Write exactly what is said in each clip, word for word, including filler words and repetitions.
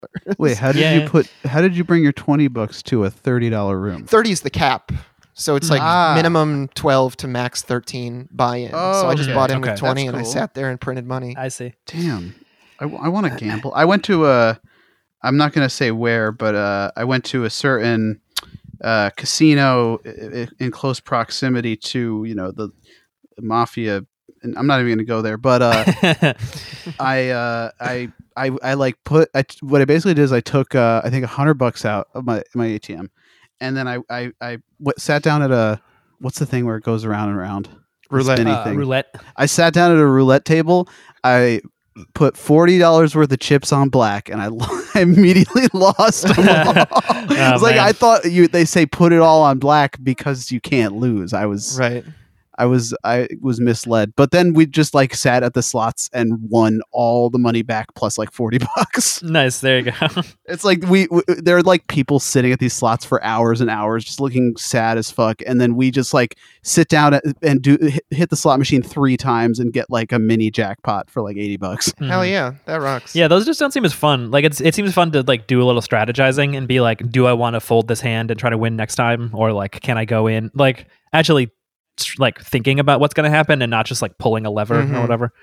Wait, how did Yeah. you put? How did you bring your twenty bucks to a thirty dollar room? thirty is the cap. So it's like Ah. minimum twelve to max thirteen buy-in. Oh, so I just okay. bought in Okay. with twenty That's and I cool. sat there and printed money. I see. Damn, I, I want to gamble. I went to a. I'm not going to say where, but uh, I went to a certain uh, casino i- i- in close proximity to you know the mafia. And I'm not even going to go there, but uh, I, uh, I, I, I like put. I, what I basically did is I took uh, I think a hundred bucks out of my my A T M, and then I I I w- sat down at a what's the thing where it goes around and around The Roulette. spinny Uh, thing. roulette. I sat down at a roulette table. I put forty dollars worth of chips on black, and I, lo- I immediately lost them all. Oh, It's like man. I thought you. They say put it all on black because you can't lose. I was Right. I was I was misled. But then we just like sat at the slots and won all the money back plus like forty bucks. Nice. There you go. It's like we, we there are like people sitting at these slots for hours and hours just looking sad as fuck, and then we just like sit down at, and do hit, hit the slot machine three times and get like a mini jackpot for like eighty bucks. Hell Mhm. yeah, that rocks. Yeah, those just don't seem as fun. Like it's it seems fun to like do a little strategizing and be like, do I want to fold this hand and try to win next time, or like can I go in like actually s- like thinking about what's going to happen and not just like pulling a lever Mhm. or whatever.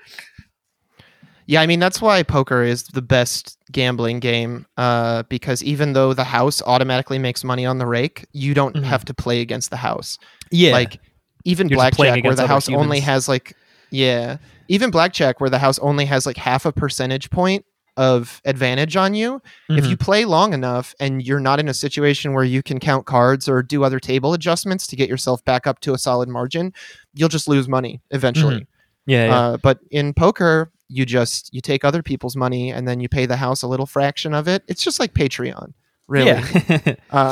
Yeah, I mean that's why poker is the best gambling game. Uh, because even though the house automatically makes money on the rake, you don't Mhm. have to play against the house. Yeah, Like even You're just playing blackjack, where against the other house only humans. has like yeah, even blackjack where the house only has like half a percentage point of advantage on you. If Mhm. you play long enough and you're not in a situation where you can count cards or do other table adjustments to get yourself back up to a solid margin, you'll just lose money eventually. yeah, yeah. Uh, but in poker, you just you take other people's money and then you pay the house a little fraction of it. It's just like Patreon, really. Yeah. Uh,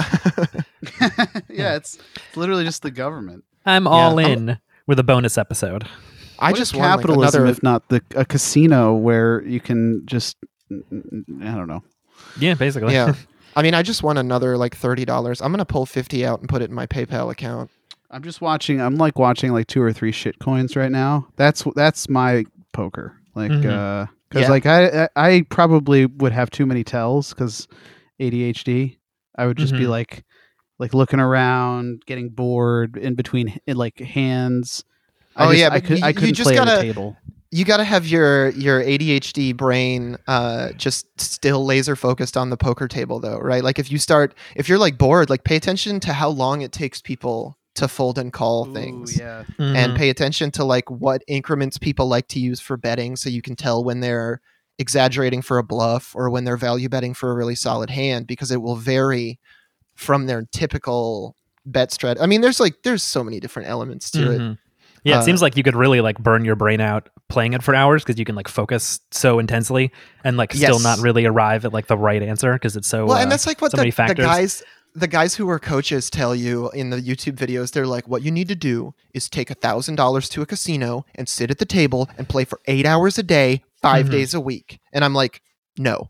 Yeah, it's, it's literally just the government. I'm all Yeah. in with a bonus episode. I What just is won like capitalism another. if not the a casino where you can just I don't know. Yeah, basically. Yeah, I mean, I just won another like thirty dollars. I'm gonna pull fifty out and put it in my PayPal account. I'm just watching. I'm like watching like two or three shit coins right now. That's that's my poker. Like, Mhm. uh, because Yeah. like I I I probably would have too many tells because A D H D. I would just be Mhm. like like looking around, getting bored in between in, like hands. I Oh, just, yeah, I but could you- I you couldn't just play at gotta- a table. You got to have your your A D H D brain uh, just still laser focused on the poker table, though, right? Like if you start, if you're like bored, like pay attention to how long it takes people to fold and call things. yeah. And Mhm. pay attention to like what increments people like to use for betting so you can tell when they're exaggerating for a bluff or when they're value betting for a really solid hand, because it will vary from their typical bet strat. I mean, there's like there's so many different elements to it. Mhm. Yeah, it Uh, seems like you could really like burn your brain out playing it for hours because you can like focus so intensely and like still Yes. not really arrive at like the right answer because it's so. Well, uh, and that's like what so the, many the factors. guys the guys who are coaches tell you in the YouTube videos. They're like, what you need to do is take a thousand dollars to a casino and sit at the table and play for eight hours a day, five Mhm. days a week. And I'm like, no.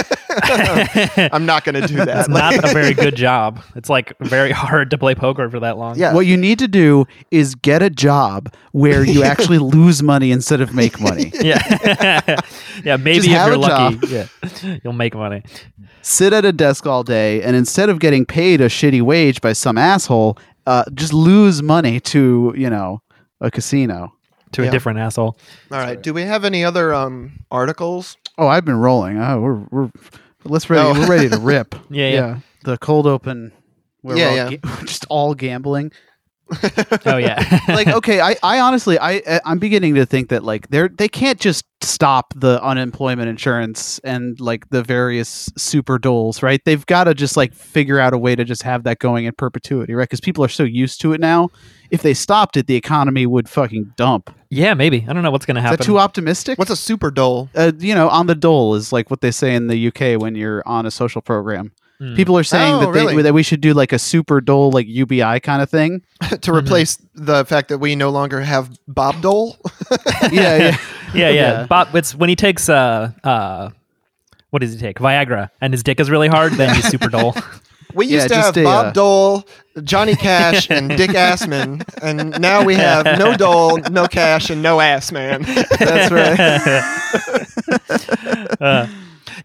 I'm not going to do that. It's Like- not a very good job. It's like very hard to play poker for that long. Yeah. What you need to do is get a job where you actually lose money instead of make money. Yeah. Yeah. Maybe Just if have you're a lucky, job. yeah, you'll make money. Sit at a desk all day, and instead of getting paid a shitty wage by some asshole, uh, just lose money to, you know, a casino. To Yeah. a different asshole. All right. Do we have any other um, articles? Oh, I've been rolling. Oh, we're we're let's ready. Oh. We're ready to rip. Yeah, yeah. The cold open. Where Yeah, we're all yeah. ga- just all gambling. Oh yeah. Like, okay, I, I honestly, I, I'm beginning to think that like they're they can't just stop the unemployment insurance and like the various super doles, right? They've got to just like figure out a way to just have that going in perpetuity, right? Because people are so used to it now. If they stopped it, the economy would fucking dump. Yeah, maybe. I don't know what's gonna Is happen. that too optimistic? What's a super dole? uh, you know, on the dole is like what they say in the U K when you're on a social program. Hmm. People are saying Oh, that they, really? that we should do like a super dole, like U B I kind of thing. To replace the fact that we no longer have Bob Dole? Yeah, yeah. yeah, yeah. Yeah. Bob, it's when he takes uh uh, what does he take? Viagra, and his dick is really hard. Then he's super dull. We Yeah, used to just have a, Bob uh, Dole, Johnny Cash, and Dick Assman, and now we have no Dole, no Cash, and no Ass Man. That's right. Uh,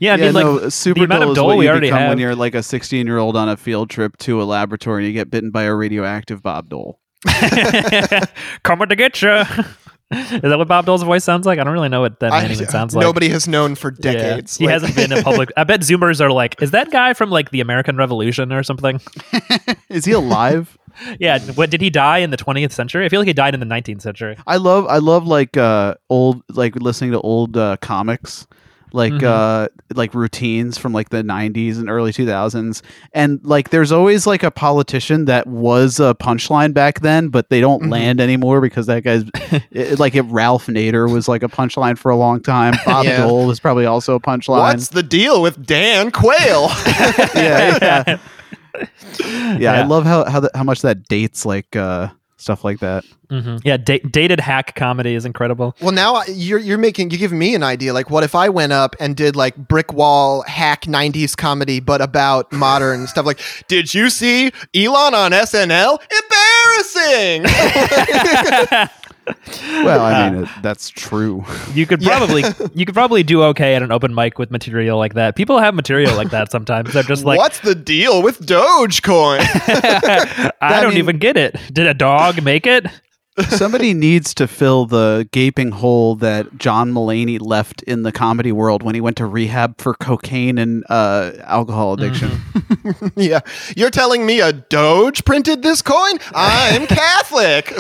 Yeah, I yeah, mean, like no, super amount of dull is dull what we you already become have. when you're like a sixteen year old on a field trip to a laboratory and you get bitten by a radioactive Bob Dole. coming to get you. Is that what Bob Dole's voice sounds like? I don't really know what that man I- even sounds like. Nobody has known for Yeah. decades. He Like- hasn't been in public. I bet Zoomers are like, is that guy from like the American Revolution or something? Is he alive? Yeah. What did he die in the twentieth century? I feel like he died in the nineteenth century. I love I love like uh old like listening to old uh, comics like Mhm. uh like routines from like the nineties and early two thousands, and like there's always like a politician that was a punchline back then but they don't Mhm. land anymore because that guy's it, like if Ralph Nader was like a punchline for a long time. Bob Yeah. Dole was probably also a punchline. What's the deal with Dan Quayle? yeah, yeah. yeah, I Yeah. love how how, the, how much that dates like uh stuff like that. Mhm. Yeah. Da- dated hack comedy is incredible. Well, now I- you're you're making you giving me an idea. Like, what if I went up and did like brick wall hack nineties comedy, but about modern stuff? Like, did you see Elon on S N L? Embarrassing. Well, I Uh, mean it, that's true. You could Yeah. probably you could probably do okay at an open mic with material like that. People have material like that sometimes. They're just like, What's the deal with Dogecoin? I don't mean- even get it. Did a dog make it? Somebody needs to fill the gaping hole that John Mulaney left in the comedy world when he went to rehab for cocaine and uh, alcohol addiction. Mm-hmm. Yeah, you're telling me a Doge printed this coin? I'm Catholic.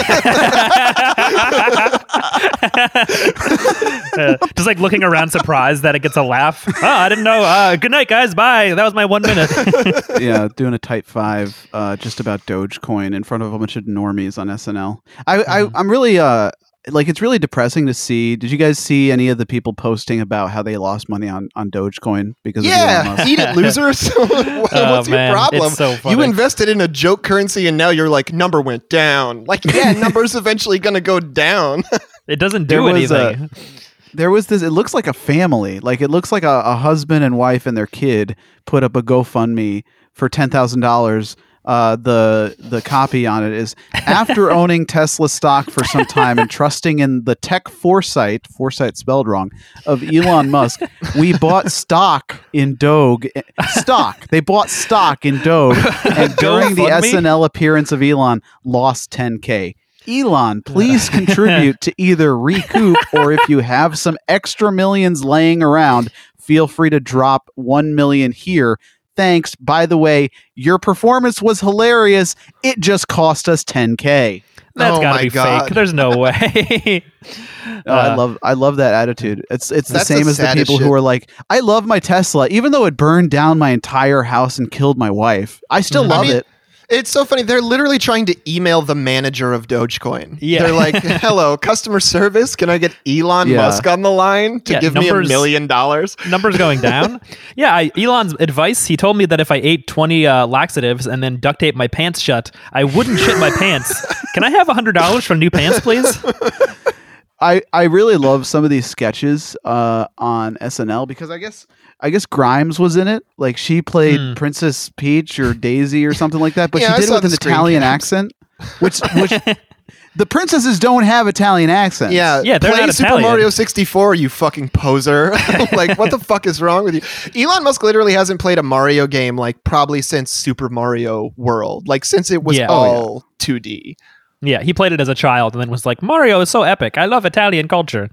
Uh, just like looking around surprised that it gets a laugh. Oh, I didn't know. Uh, good night, guys. Bye. That was my one minute. Yeah, doing a type five uh, just about Dogecoin in front of a bunch of normies on S N L. I, I I'm really uh like it's really depressing to see. Did you guys see any of the people posting about how they lost money on on Dogecoin because of Elon Yeah, Musk? eat it, losers. What's Oh, your man, problem? it's so funny. You invested in a joke currency and now you're like, number went down. Like, yeah, number's eventually going to go down. It doesn't There do was anything. There was this. It looks like a family. Like it looks like a, a husband and wife and their kid put up a GoFundMe for ten thousand dollars. Uh, the the copy on it is after owning Tesla stock for some time and trusting in the tech foresight, foresight spelled wrong, of Elon Musk, we bought stock in Doge. Stock. They bought stock in Doge, and during the GoFundMe? S N L appearance of Elon, lost ten K. Elon, please contribute to either recoup or if you have some extra millions laying around, feel free to drop one million here. Thanks. By the way, your performance was hilarious. It just cost us ten K. That's Oh gotta my be God. fake. There's no way. Oh, I Uh, love I love that attitude. It's it's the That's same the as the saddest people shit. who are like, I love my Tesla, even though it burned down my entire house and killed my wife. I still Mhm. love I mean, it. It's so funny. They're literally trying to email the manager of Dogecoin. Yeah. They're like, hello, customer service. Can I get Elon Yeah. Musk on the line to Yeah, give me a numbers- million dollars? Numbers going down. Yeah, I, Elon's advice. He told me that if I ate twenty uh, laxatives and then duct tape my pants shut, I wouldn't shit my pants. Can I have a hundred dollars for new pants, please? I, I really love some of these sketches uh, on S N L because I guess I guess Grimes was in it. Like she played Hmm. Princess Peach or Daisy or something like that, but Yeah, I she did saw it with an the screen Italian caps. accent, which which the princesses don't have Italian accents. Yeah, Yeah, they're play not Super Italian. Mario sixty-four, you fucking poser. Like, what the fuck is wrong with you? Elon Musk literally hasn't played a Mario game, like, probably since Super Mario World. Like, since it was Yeah. Oh, yeah. all two D. Yeah, he played it as a child and then was like, Mario is so epic. I love Italian culture.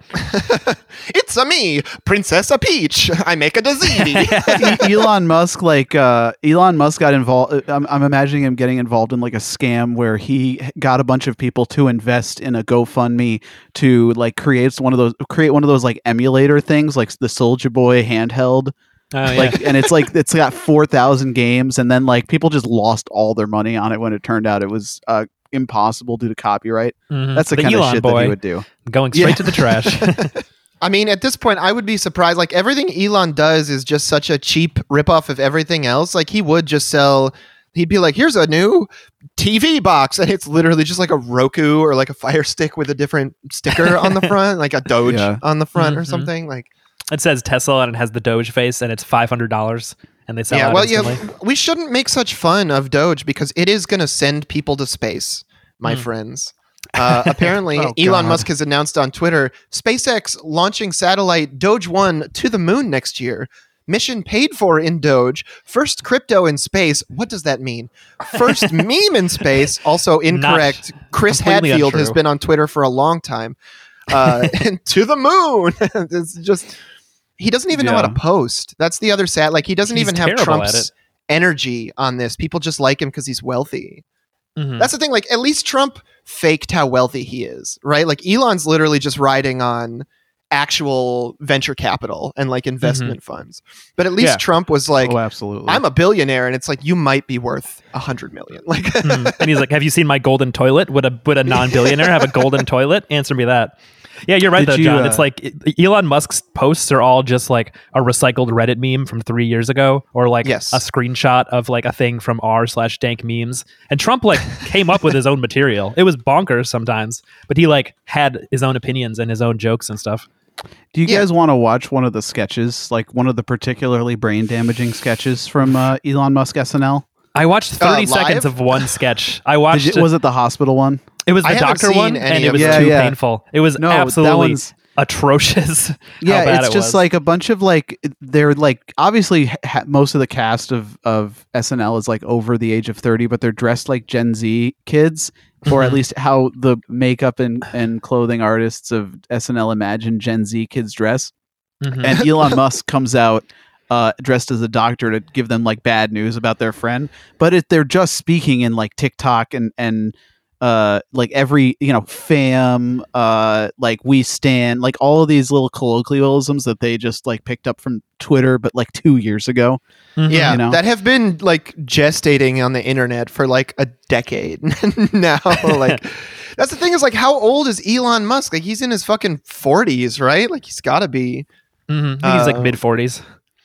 It's a me, Princessa Peach. I make a dazzini. E- Elon Musk, like uh, Elon Musk got involved. I'm, I'm imagining him getting involved in like a scam where he got a bunch of people to invest in a GoFundMe to like create one of those create one of those like emulator things, like the Soulja Boy handheld. Oh, yeah. Like, and it's like it's got four thousand games, and then like people just lost all their money on it when it turned out it was uh, impossible due to copyright. Mhm. That's the, The kind Elon of shit boy that he would do. going straight Yeah. to the trash. I mean, at this point, I would be surprised. Like, everything Elon does is just such a cheap ripoff of everything else. Like, he would just sell, he'd be like, here's a new T V box. And it's literally just like a Roku or like a Fire Stick with a different sticker on the front, like a Doge Yeah. on the front or Mhm. something. Like, It says Tesla and it has the Doge face and it's five hundred dollars and they sell yeah, out well, instantly. yeah, we shouldn't make such fun of Doge because it is going to send people to space, my Hmm. friends. Uh, apparently, Oh, Elon God. Musk has announced on Twitter SpaceX launching satellite Doge one to the moon next year. mission paid for in Doge, first crypto in space. What does that mean? First meme in space, also incorrect. Not Chris completely Hadfield untrue. has been on Twitter for a long time. Uh, and to the moon. It's just, he doesn't even know how Yeah. to post. That's the other sad. Like, he doesn't He's even have terrible at Trump's it. energy on this. People just like him because he's wealthy. Mhm. That's the thing. Like, at least Trump faked how wealthy he is, right? Like, Elon's literally just riding on actual venture capital and like investment funds. But at least Yeah. Trump was like, oh, absolutely. I'm a billionaire, and it's like, you might be worth a hundred million. Like, Mhm. And he's like, "Have you seen my golden toilet? Would a would a non-billionaire have a golden toilet? Answer me that." Yeah, you're right Did though, you, John. uh, It's like Elon Musk's posts are all just like a recycled Reddit meme from three years ago, or like Yes. a screenshot of like a thing from r slash dank memes. And Trump like came up with his own material. It was bonkers sometimes, but he like had his own opinions and his own jokes and stuff. Do you Yeah. guys want to watch one of the sketches, like one of the particularly brain damaging sketches from uh, Elon Musk S N L? I watched thirty Uh, seconds live? of one sketch. I watched. Did you, was it the hospital one? it was the I haven't doctor seen one, any and it of was it. too Yeah, yeah. painful. It was No, that absolutely one's- atrocious. how Yeah, bad it's it just was. like a bunch of like they're like obviously ha- most of the cast of of S N L is like over the age of thirty, but they're dressed like Gen Z kids, or at Mhm. least how the makeup and and clothing artists of S N L imagine Gen Z kids dress. Mhm. And Elon Musk comes out uh, dressed as a doctor to give them like bad news about their friend, but it, they're just speaking in like TikTok and and uh like every you know fam uh like we stand like all of these little colloquialisms that they just like picked up from Twitter but like two years ago. Mhm. Yeah, You know? that have been like gestating on the internet for like a decade now. Like, that's the thing is like, how old is Elon Musk? Like, he's in his fucking forties, right? Like, he's got to be. Mhm. I think he's like Uh, mid forties.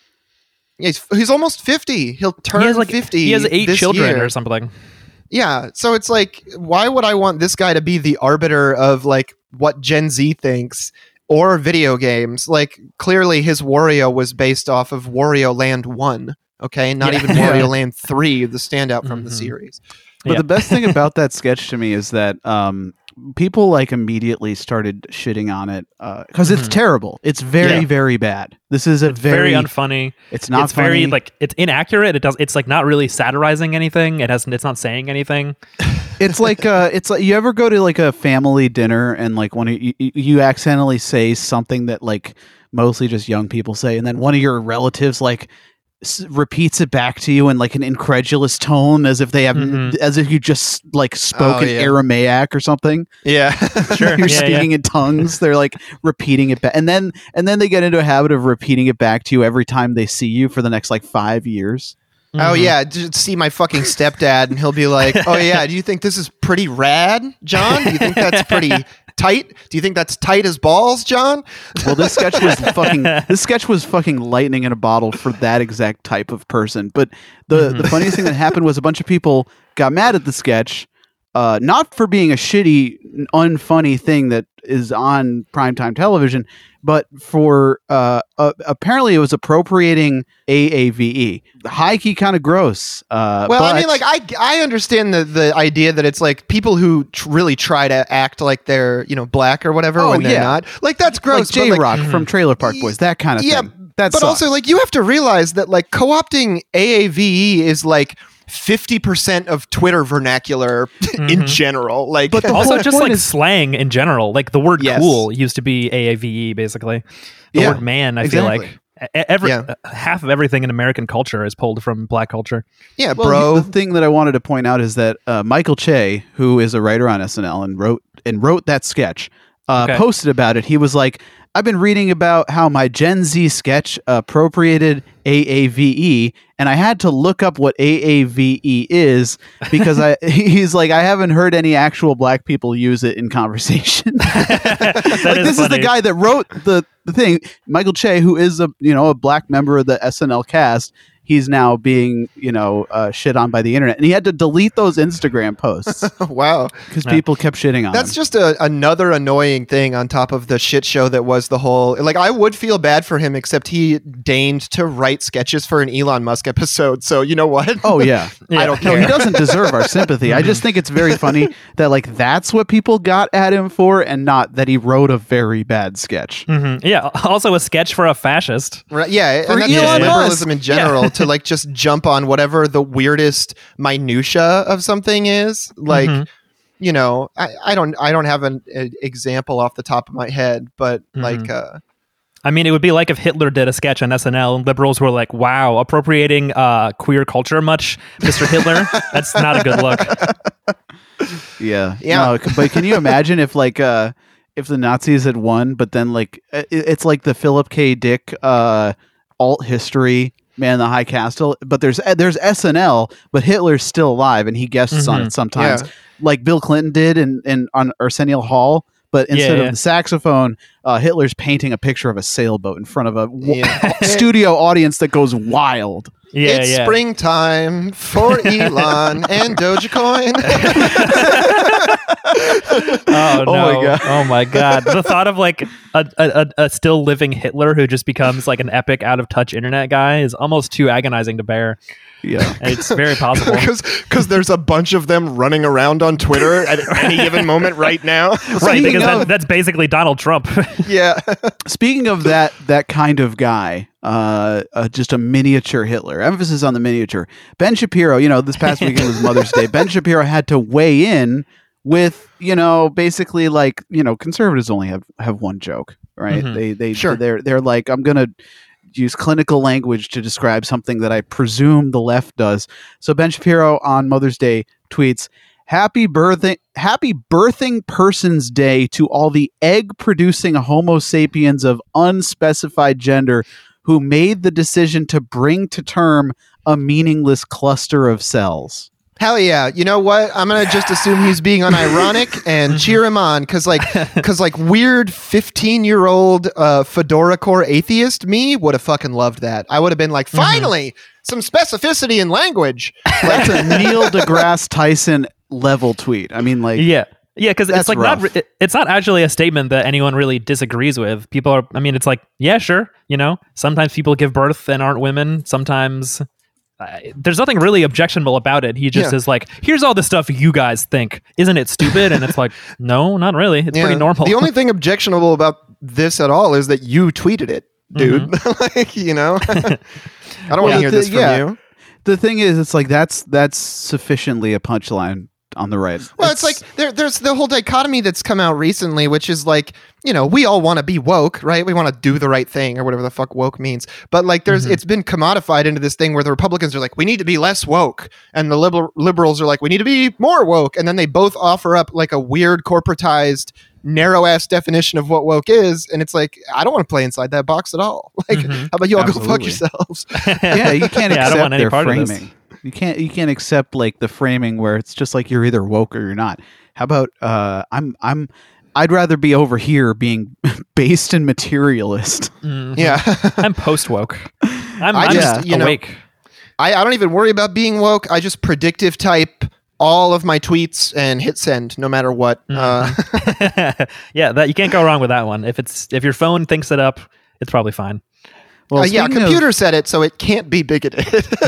Yeah, he's, he's almost fifty. He'll turn He has like fifty. he has eight this children year. or something. Yeah, so it's like, why would I want this guy to be the arbiter of like what Gen Z thinks or video games? Like, clearly his Wario was based off of Wario Land one. Okay, not Yeah. even Yeah. Wario Land three, the standout from the Mhm. series. But Yeah. the best thing about that sketch to me is that um people like immediately started shitting on it because it's Mhm. terrible. It's very Yeah. very bad. This is a It's very, very, unfunny. it's not it's very funny. like it's inaccurate. It does. It's like not really satirizing anything. It has. It's not saying anything. It's like uh it's like you ever go to like a family dinner and like one of you, you you accidentally say something that like mostly just young people say, and then one of your relatives like s- repeats it back to you in like an incredulous tone as if they have Mhm. as if you just like spoke Oh, in yeah. Aramaic or something. Yeah, Sure. You're Yeah, speaking in tongues. They're like repeating it back, and then and then they get into a habit of repeating it back to you every time they see you for the next like five years. Oh Mhm. yeah, just see my fucking stepdad, and he'll be like, "Oh yeah, do you think this is pretty rad, John? Do you think that's pretty tight? Do you think that's tight as balls, John?" Well, this sketch was fucking. This sketch was fucking lightning in a bottle for that exact type of person. But the Mhm. the funniest thing that happened was a bunch of people got mad at the sketch, uh, not for being a shitty, unfunny thing that is on primetime television, but for uh, uh, apparently it was appropriating A A V E. High key, kind of gross. Uh, Well, I mean, but- like I I understand the the idea that it's like people who tr- really try to act like they're you know black or whatever Oh, when they're yeah. not. Like that's like gross. but, J like, Rock Mhm. from Trailer Park Boys, that kind of Yeah, thing. That but also sucks. like you have to realize that like co-opting A A V E is like fifty percent of Twitter vernacular in Mhm. general. Like, But the Also, whole just point like is- slang in general. Like the word Yes. "cool" used to be A A V E, basically. The Yeah, word "man," I exactly. feel like e- every Yeah. uh, half of everything in American culture is pulled from Black culture. yeah, Well, bro. the thing that I wanted to point out is that uh, Michael Che, who is a writer on S N L and wrote and wrote that sketch, uh, Okay. posted about it. He was like, "I've been reading about how my Gen Z sketch appropriated A A V E, and I had to look up what A A V E is because I." He's like, "I haven't heard any actual black people use it in conversation." That Like, is this is the funny. guy that wrote the, the thing, Michael Che, who is a you know a black member of the S N L cast, he's now being, you know, uh, shit on by the internet. And he had to delete those Instagram posts Wow. because Yeah. people kept shitting on That's him. just a, another annoying thing on top of the shit show that was the whole. Like, I would feel bad for him, except he deigned to write sketches for an Elon Musk episode. So, you know what? Oh, yeah. I don't No, care. he doesn't deserve our sympathy. I just think it's very funny that, like, that's what people got at him for and not that he wrote a very bad sketch. Mhm. Yeah. Also, a sketch for a fascist. Right, yeah, For and that's just Elon liberalism Musk. in general to like just jump on whatever the weirdest minutia of something is. Like, Mhm. you know, I, I don't I don't have an, an example off the top of my head, but like, uh, I mean, it would be like if Hitler did a sketch on S N L and liberals were like, wow, appropriating uh, queer culture much, Mister Hitler? That's not a good look. Yeah. Yeah. No, c- but can you imagine if, like, uh, if the Nazis had won, but then, like, it, it's like the Philip K. Dick uh, alt history, Man in the High Castle, but there's there's S N L, but Hitler's still alive and he guests on Mhm. it sometimes, Yeah. like Bill Clinton did in, in on Arsenio Hall. But instead yeah. of the saxophone, uh, Hitler's painting a picture of a sailboat in front of a w- Yeah. studio audience that goes wild. Yeah, it's yeah. springtime for Elon and Dogecoin. Oh, no. my God. Oh my god. The thought of like a, a, a still living Hitler who just becomes like an epic out of touch internet guy is almost too agonizing to bear. Yeah. It's very possible. Because there's a bunch of them running around on Twitter at any given moment right now. Right, Speaking because that, of- that's basically Donald Trump. Yeah. Speaking of that that kind of guy, uh, uh, just a miniature Hitler. Emphasis on the miniature. Ben Shapiro. You know, this past weekend was Mother's Day. Ben Shapiro had to weigh in with, you know, basically like, you know, conservatives only have, have one joke, right? Mhm. They they Sure. they're they're like, I'm gonna use clinical language to describe something that I presume the left does. So Ben Shapiro on Mother's Day tweets, Happy birthing, happy birthing person's day to all the egg-producing Homo sapiens of unspecified gender who made the decision to bring to term a meaningless cluster of cells. Hell yeah. You know what? I'm going to just assume he's being unironic and cheer him on because like because like weird fifteen-year-old uh, Fedora core atheist me would have fucking loved that. I would have been like, finally, some specificity in language. That's a Neil deGrasse Tyson level tweet. I mean, like, Yeah. Yeah, because That's it's like rough. not. re- It's not actually a statement that anyone really disagrees with. People are. I mean, it's like, yeah, sure. You know, sometimes people give birth and aren't women. Sometimes uh, there's nothing really objectionable about it. He just Yeah. is like, here's all the stuff you guys think. Isn't it stupid? And it's like, no, not really. It's Yeah. pretty normal. The only thing objectionable about this at all is that you tweeted it, dude. Like, you know, I don't want Well, to hear the- this from yeah. you. the thing is, it's like that's that's sufficiently a punchline on the right. Well, it's, like there, there's the whole dichotomy that's come out recently, which is like, you know, we all want to be woke, right? We want to do the right thing or whatever the fuck woke means. But like, there's it's been commodified into this thing where the Republicans are like, we need to be less woke, and the liber- liberals are like, we need to be more woke, and then they both offer up like a weird corporatized, narrow ass definition of what woke is, and it's like, I don't want to play inside that box at all. Like, Mhm. how about you all go fuck Absolutely. yourselves? yeah, you can't Yeah, I accept don't want any their part of this. framing. You can't you can't accept like the framing where it's just like you're either woke or you're not. How about uh I'm I'm I'd rather be over here being based and materialist. Mhm. Yeah. I'm post woke. I'm, I I'm just, just you know, awake. I, I don't even worry about being woke. I just predictive type all of my tweets and hit send no matter what. Uh, Yeah, that you can't go wrong with that one. If it's if your phone thinks it up, it's probably fine. Well, uh, yeah, speaking of- computer said it, so it can't be bigoted.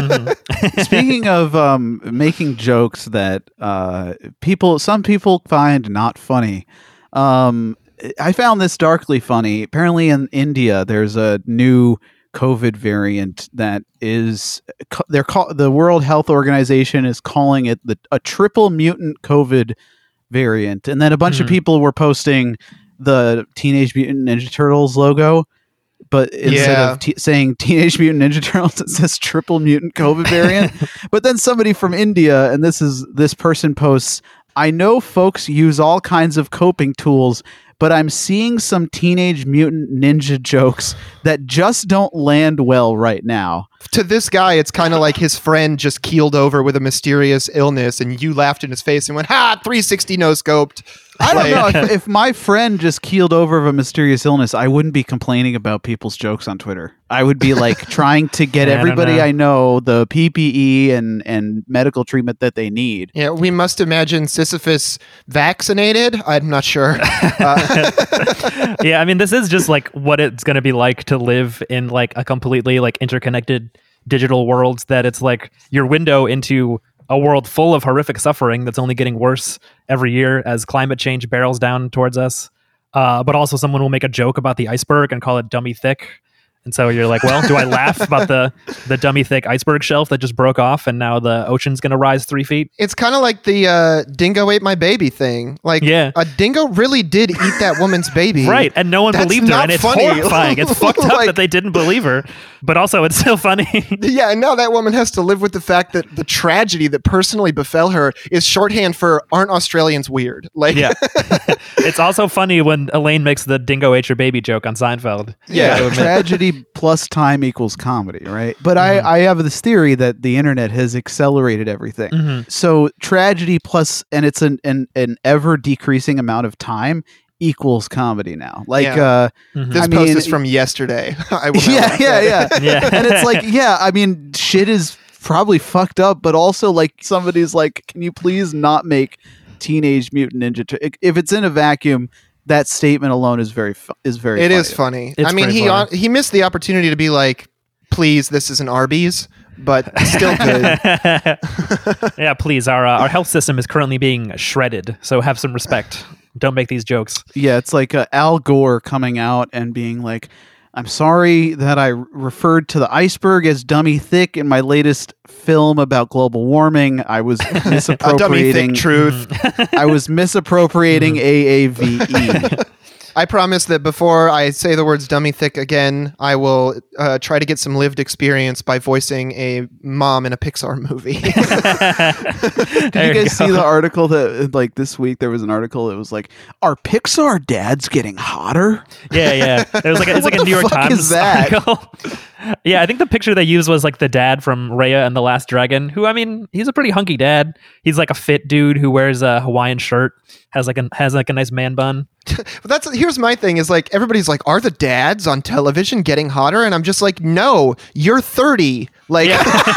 Speaking of um, making jokes that uh, people, some people find not funny, um, I found this darkly funny. Apparently, in India, there's a new COVID variant that is they're call, the World Health Organization is calling it the a triple mutant COVID variant, and then a bunch of Mhm. people were posting the Teenage Mutant Ninja Turtles logo. But instead Yeah. of t- saying Teenage Mutant Ninja Turtles, it says triple mutant COVID variant. But then somebody from India, and this is this person posts, I know folks use all kinds of coping tools, but I'm seeing some Teenage Mutant Ninja jokes that just don't land well right now. to this guy, it's kind of like his friend just keeled over with a mysterious illness, and you laughed in his face and went, "Ha! three sixty no scoped." I don't know. If, if my friend just keeled over of a mysterious illness, I wouldn't be complaining about people's jokes on Twitter. I would be like trying to get Yeah, I don't everybody know. I know the P P E and, and medical treatment that they need. Yeah, we must imagine Sisyphus vaccinated. I'm not sure. Uh, Yeah, I mean, this is just like what it's going to be like to live in like a completely like interconnected digital world, that it's like your window into a world full of horrific suffering that's only getting worse every year as climate change barrels down towards us. Uh, but also someone will make a joke about the iceberg and call it dummy thick. And so you're like, well, do I laugh about the the dummy thick iceberg shelf that just broke off and now the ocean's going to rise three feet? it's kind of like the uh, dingo ate my baby thing. Like, Yeah. a dingo really did eat that woman's baby. Right. And no one That's believed her. not And it's funny. horrifying. It's fucked up Like- that they didn't believe her. But also, it's so funny. Yeah, and now that woman has to live with the fact that the tragedy that personally befell her is shorthand for "aren't Australians weird?" Like, Yeah. It's also funny when Elaine makes the dingo ate your baby joke on Seinfeld. Yeah. Yeah, tragedy plus time equals comedy, right? But I, I have this theory that the internet has accelerated everything. Mhm. So tragedy plus, and it's an, an, an ever decreasing amount of time equals comedy now. Like, Yeah. uh, Mhm. this I post mean, is from yesterday. I will not yeah, laugh yeah, at yeah, it. Yeah. And it's like, yeah, I mean, shit is probably fucked up, but also like somebody's like, can you please not make Teenage Mutant Ninja Tur-" If it's in a vacuum, that statement alone is very fu- is very. It funny. is funny. It's I mean, pretty he funny. on, he missed the opportunity to be like, "Please, this is an Arby's," but still good. Yeah, please. Our uh, our health system is currently being shredded, so have some respect. Don't make these jokes. Yeah, it's like uh, Al Gore coming out and being like, "I'm sorry that I referred to the iceberg as dummy thick in my latest film about global warming. I was A dummy thick misappropriating. truth. I was misappropriating A A V E." I promise that before I say the words "dummy thick" again, I will uh, try to get some lived experience by voicing a mom in a Pixar movie. Did you guys see the article that like this week there was an article that was like, "Are Pixar dads getting hotter?" Yeah, yeah. There was like a, it's What like a the New York fuck Times is that? article. Yeah, I think the picture they used was like the dad from Raya and the Last Dragon, who I mean, he's a pretty hunky dad. He's like a fit dude who wears a Hawaiian shirt, has like a has like a nice man bun. But that's here's my thing is like everybody's like, "Are the dads on television getting hotter?" And I'm just like, "No, you're thirty. Like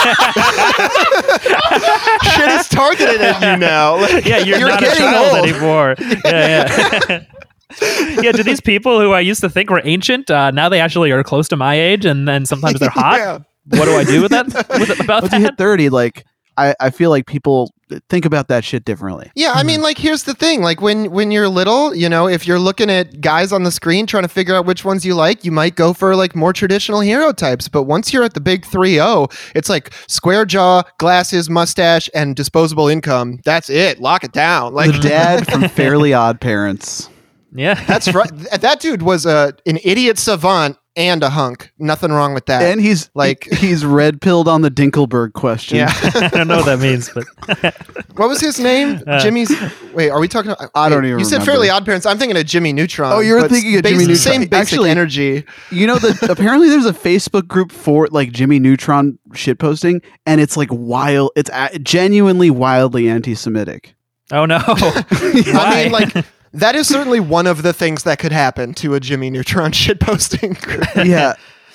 shit is targeted at you now. Like, Yeah, you're, you're not a getting child old." anymore. Yeah, yeah. Yeah, do these people who I used to think were ancient, uh, now they actually are close to my age, and then sometimes they're hot? Yeah. What do I do with that? With, about Once you that? hit thirty, like I, I feel like people think about that shit differently. Yeah, I mean, like, here's the thing. Like, when when you're little, you know, if you're looking at guys on the screen trying to figure out which ones you like, you might go for, like, more traditional hero types. But once you're at the big three oh, it's like square jaw, glasses, mustache, and disposable income. That's it. Lock it down. Like, The dad from Fairly Odd Parents. Yeah. that's right. Th- That dude was a, an idiot savant and a hunk. Nothing wrong with that. And he's Like- like he's red pilled on the Dinkelberg question. yeah. I don't know what that means, but What was his name? Uh, Jimmy's. Wait, are we talking about? I don't wait, even You said remember. Fairly Odd Parents. I'm thinking of Jimmy Neutron. Oh, you're but thinking of basi- Jimmy Neutron. Same basic Actually- energy. You know that apparently there's a Facebook group for like Jimmy Neutron shitposting, and it's like wild. It's a- genuinely wildly anti-Semitic. oh no. I mean, like, that is certainly one of the things that could happen to a Jimmy Neutron shitposting group. Yeah.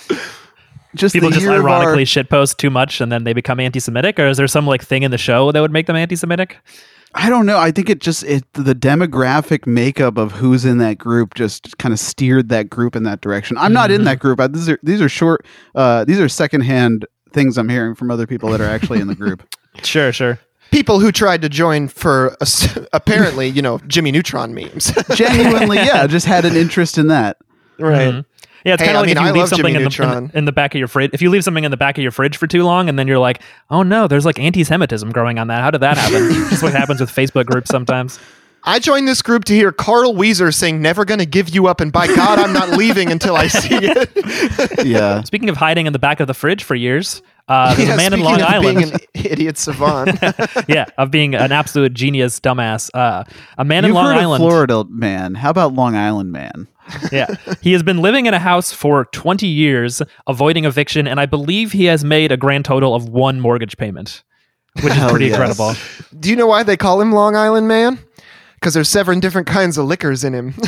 Just People the just year of our- ironically shitpost too much and then they become anti-Semitic, or is there some like thing in the show that would make them anti-Semitic? I don't know. I think it just it the demographic makeup of who's in that group just kind of steered that group in that direction. I'm not in that group. I, these are these are short. Uh, these are secondhand things I'm hearing from other people that are actually in the group. Sure, sure. People who tried to join for a s apparently, you know, Jimmy Neutron memes. Genuinely, yeah, just had an interest in that. Right. Mhm. Yeah, it's Hey, kind of I like mean, if you I leave love something Jimmy in the, in, Neutron. the, in the back of your fridge. If you leave something in the back of your fridge for too long, and then you're like, "Oh no, there's like anti-Semitism growing on that. How did that happen?" Just what happens with Facebook groups sometimes. I joined this group to hear Carl Weezer sing "Never Gonna Give You Up," and by God, I'm not leaving until I see it. Yeah. Speaking of hiding in the back of the fridge for years, uh, there's Yeah, a man in speaking Long of Island. being an idiot savant. Yeah, of being an absolute genius dumbass. Uh, a man in You've Long heard Island. of Florida Man. How about Long Island Man? Yeah. He has been living in a house for twenty years, avoiding eviction, and I believe he has made a grand total of one mortgage payment, which is Hell pretty yes. incredible. Do you know why they call him Long Island Man? Because there's seven different kinds of liquors in him.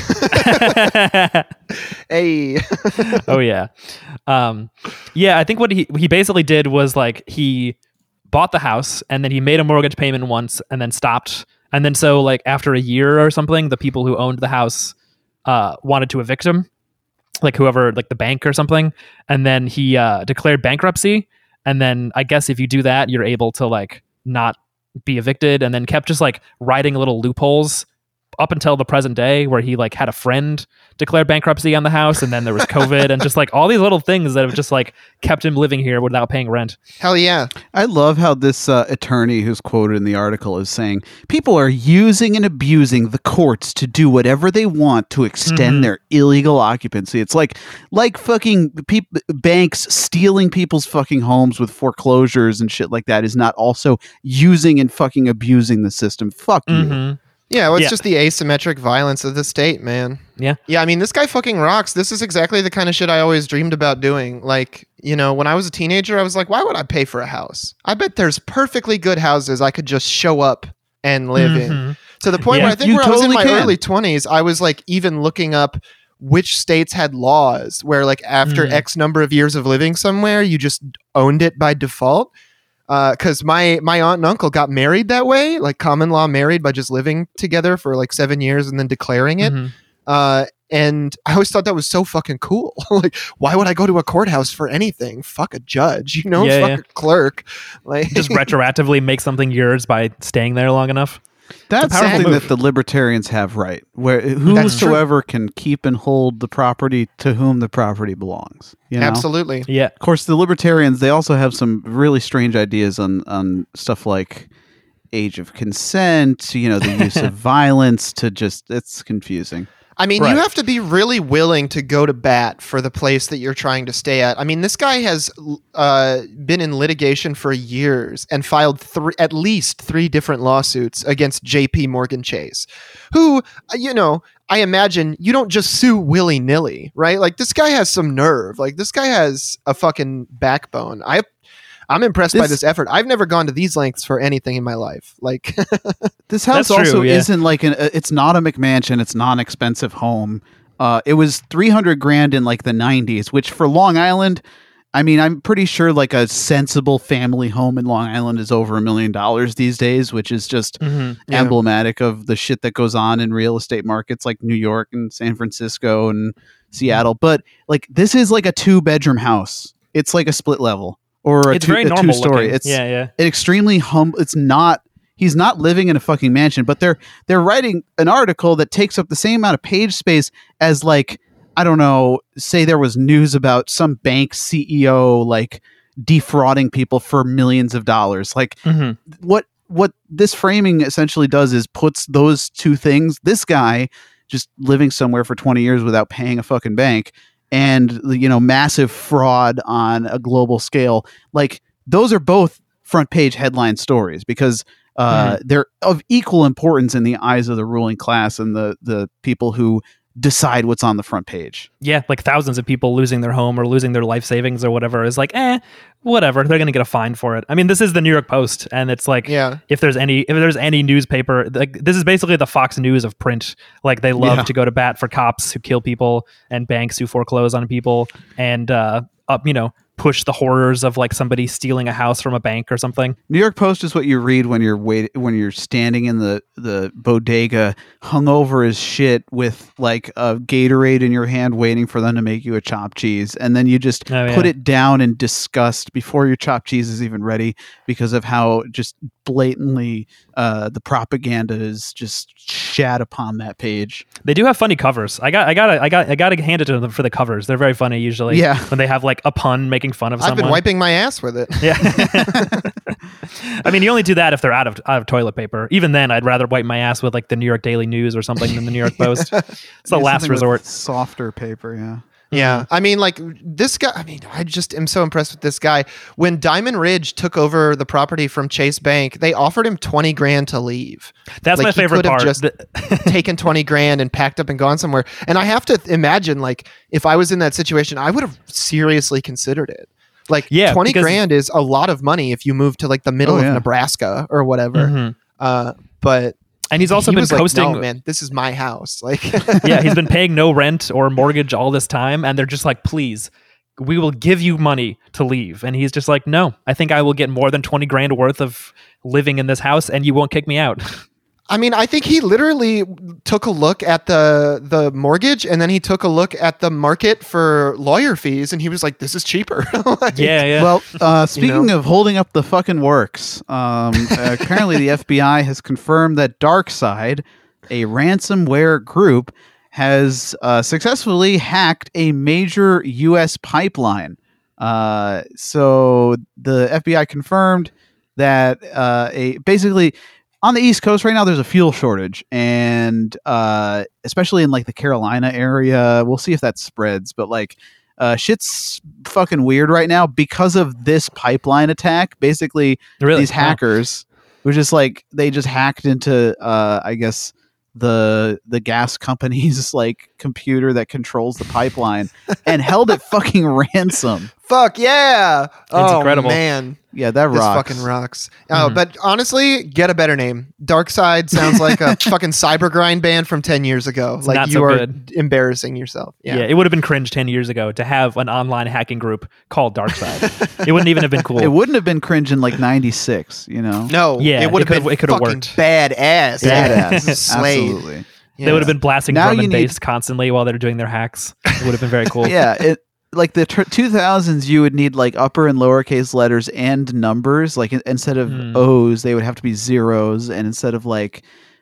Hey. Oh yeah. Um, yeah, I think what he he basically did was like he bought the house and then he made a mortgage payment once and then stopped. And then so like after a year or something, the people who owned the house uh, wanted to evict him, like whoever, like the bank or something. And then he uh, declared bankruptcy. And then I guess if you do that, you're able to like not be evicted, and then kept just like writing little loopholes up until the present day, where he like had a friend declare bankruptcy on the house, and then there was COVID and just like all these little things that have just like kept him living here without paying rent. Hell yeah. I love how this uh, attorney who's quoted in the article is saying people are using and abusing the courts to do whatever they want to extend Mhm. their illegal occupancy. It's like like fucking peop- banks stealing people's fucking homes with foreclosures and shit like that is not also using and fucking abusing the system. Fuck you. Mhm. Yeah, well, it's Yeah. just the asymmetric violence of the state, man. Yeah. Yeah, I mean, this guy fucking rocks. This is exactly the kind of shit I always dreamed about doing. Like, you know, when I was a teenager, I was like, why would I pay for a house? I bet there's perfectly good houses I could just show up and live in. Mhm. To the point Yeah. where I think You where I was in totally my can. early twenties, I was like even looking up which states had laws where like after Mm. X number of years of living somewhere, you just owned it by default. Because my my aunt and uncle got married that way, like common law married by just living together for like seven years and then declaring it. Mhm. Uh, and I always thought that was so fucking cool. Like, why would I go to a courthouse for anything? Fuck a judge, you know, Yeah, fuck yeah. a clerk. Like, Just retroactively make something yours by staying there long enough. That's It's a powerful something move. that the libertarians have right, where That's whosoever can keep and hold the property to whom the property belongs. You know? absolutely. Yeah. Of course, the libertarians, they also have some really strange ideas on, on stuff like age of consent, you know, the use of violence to just, it's confusing. I mean, Right. you have to be really willing to go to bat for the place that you're trying to stay at. I mean, this guy has uh, been in litigation for years and filed three, at least three different lawsuits against J P Morgan Chase, who, uh, you know, I imagine you don't just sue willy nilly, right? Like, this guy has some nerve. Like, this guy has a fucking backbone. I, I'm impressed by This- this effort. I've never gone to these lengths for anything in my life. Like, This house That's true, also yeah. isn't like an, uh, it's not a McMansion, it's not an expensive home. Uh, it was three hundred grand in like the nineties, which for Long Island, I mean, I'm pretty sure like a sensible family home in Long Island is over a million dollars these days, which is just Mhm. Yeah. emblematic of the shit that goes on in real estate markets like New York and San Francisco and Seattle. But like, this is like a two bedroom house. It's like a split level or a It's two, very a normal two story. looking. It's yeah, yeah. an extremely humble. It's not. He's not living in a fucking mansion, but they're they're writing an article that takes up the same amount of page space as like, I don't know, say there was news about some bank C E O like defrauding people for millions of dollars. Like Mhm. what what this framing essentially does is puts those two things, this guy just living somewhere for twenty years without paying a fucking bank, and you know, massive fraud on a global scale, like those are both front page headline stories because uh, they're of equal importance in the eyes of the ruling class and the the people who decide what's on the front page. Yeah, like thousands of people losing their home or losing their life savings or whatever is like, eh, whatever. They're gonna get a fine for it. I mean, this is the New York Post, and it's like, yeah. if there's any if there's any newspaper, like this is basically the Fox News of print. Like they love Yeah. to go to bat for cops who kill people and banks who foreclose on people, and uh, up, you know, push the horrors of like somebody stealing a house from a bank or something. New York Post is what you read when you're wait when you're standing in the the bodega, hungover as shit, with like a Gatorade in your hand, waiting for them to make you a chopped cheese, and then you just Oh, put yeah. it down in disgust before your chopped cheese is even ready because of how just blatantly uh, the propaganda is just shat upon that page. They do have funny covers. I got I got I got I got to hand it to them for the covers. They're very funny usually. Yeah. when they have like a pun making fun of I've someone. been wiping my ass with it. Yeah. I mean, you only do that if they're out of out of toilet paper. Even then, I'd rather wipe my ass with like the New York Daily News or something than the New York Post. It's the Yeah, last something with resort. Softer paper, yeah. Yeah. I mean, like this guy, I mean, I just am so impressed with this guy. When Diamond Ridge took over the property from Chase Bank, they offered him twenty grand to leave. That's Like, my he favorite could have part. just taken twenty grand and packed up and gone somewhere. And I have to imagine, like, if I was in that situation, I would have seriously considered it. Like, Yeah, twenty because- grand is a lot of money if you move to like the middle Oh, of yeah. Nebraska or whatever. Mhm. Uh, but And he's also he been was like, posting. no, man, this is my house. Like, Yeah, he's been paying no rent or mortgage all this time, and they're just like, please, we will give you money to leave. And he's just like, no, I think I will get more than twenty grand worth of living in this house, and you won't kick me out. I mean, I think he literally took a look at the the mortgage, and then he took a look at the market for lawyer fees, and he was like, "This is cheaper." Like, yeah, yeah. Well, uh, speaking know? of holding up the fucking works, um, uh, currently the F B I has confirmed that DarkSide, a ransomware group, has uh, successfully hacked a major U S pipeline. Uh, so the F B I confirmed that uh, a basically on the East Coast right now, there's a fuel shortage, and uh, especially in like the Carolina area, we'll see if that spreads. But like, uh, shit's fucking weird right now because of this pipeline attack. Basically, really, these wow. hackers were just like they just hacked into, uh, I guess the the gas company's like computer that controls the pipeline and held it fucking ransom. Fuck yeah! Oh incredible. man, Yeah, that this rocks. fucking rocks. Oh, Mhm. but honestly, get a better name. Darkside sounds like a fucking cyber grind band from ten years ago. It's like not you so are good. embarrassing yourself. Yeah. Yeah. it would have been cringe ten years ago to have an online hacking group called DarkSide. It wouldn't even have been cool. It wouldn't have been cringe in like ninety-six, you know? No. Yeah, it would it have could've- been it could've fucking worked. badass. Badass. Slade. Absolutely. They would have been blasting Now drum and you need- bass constantly while they're doing their hacks. It would have been very cool. Yeah, it like the t- two thousands you would need like upper and lowercase letters and numbers. Like in- instead of Hmm. O's, they would have to be zeros, and instead of like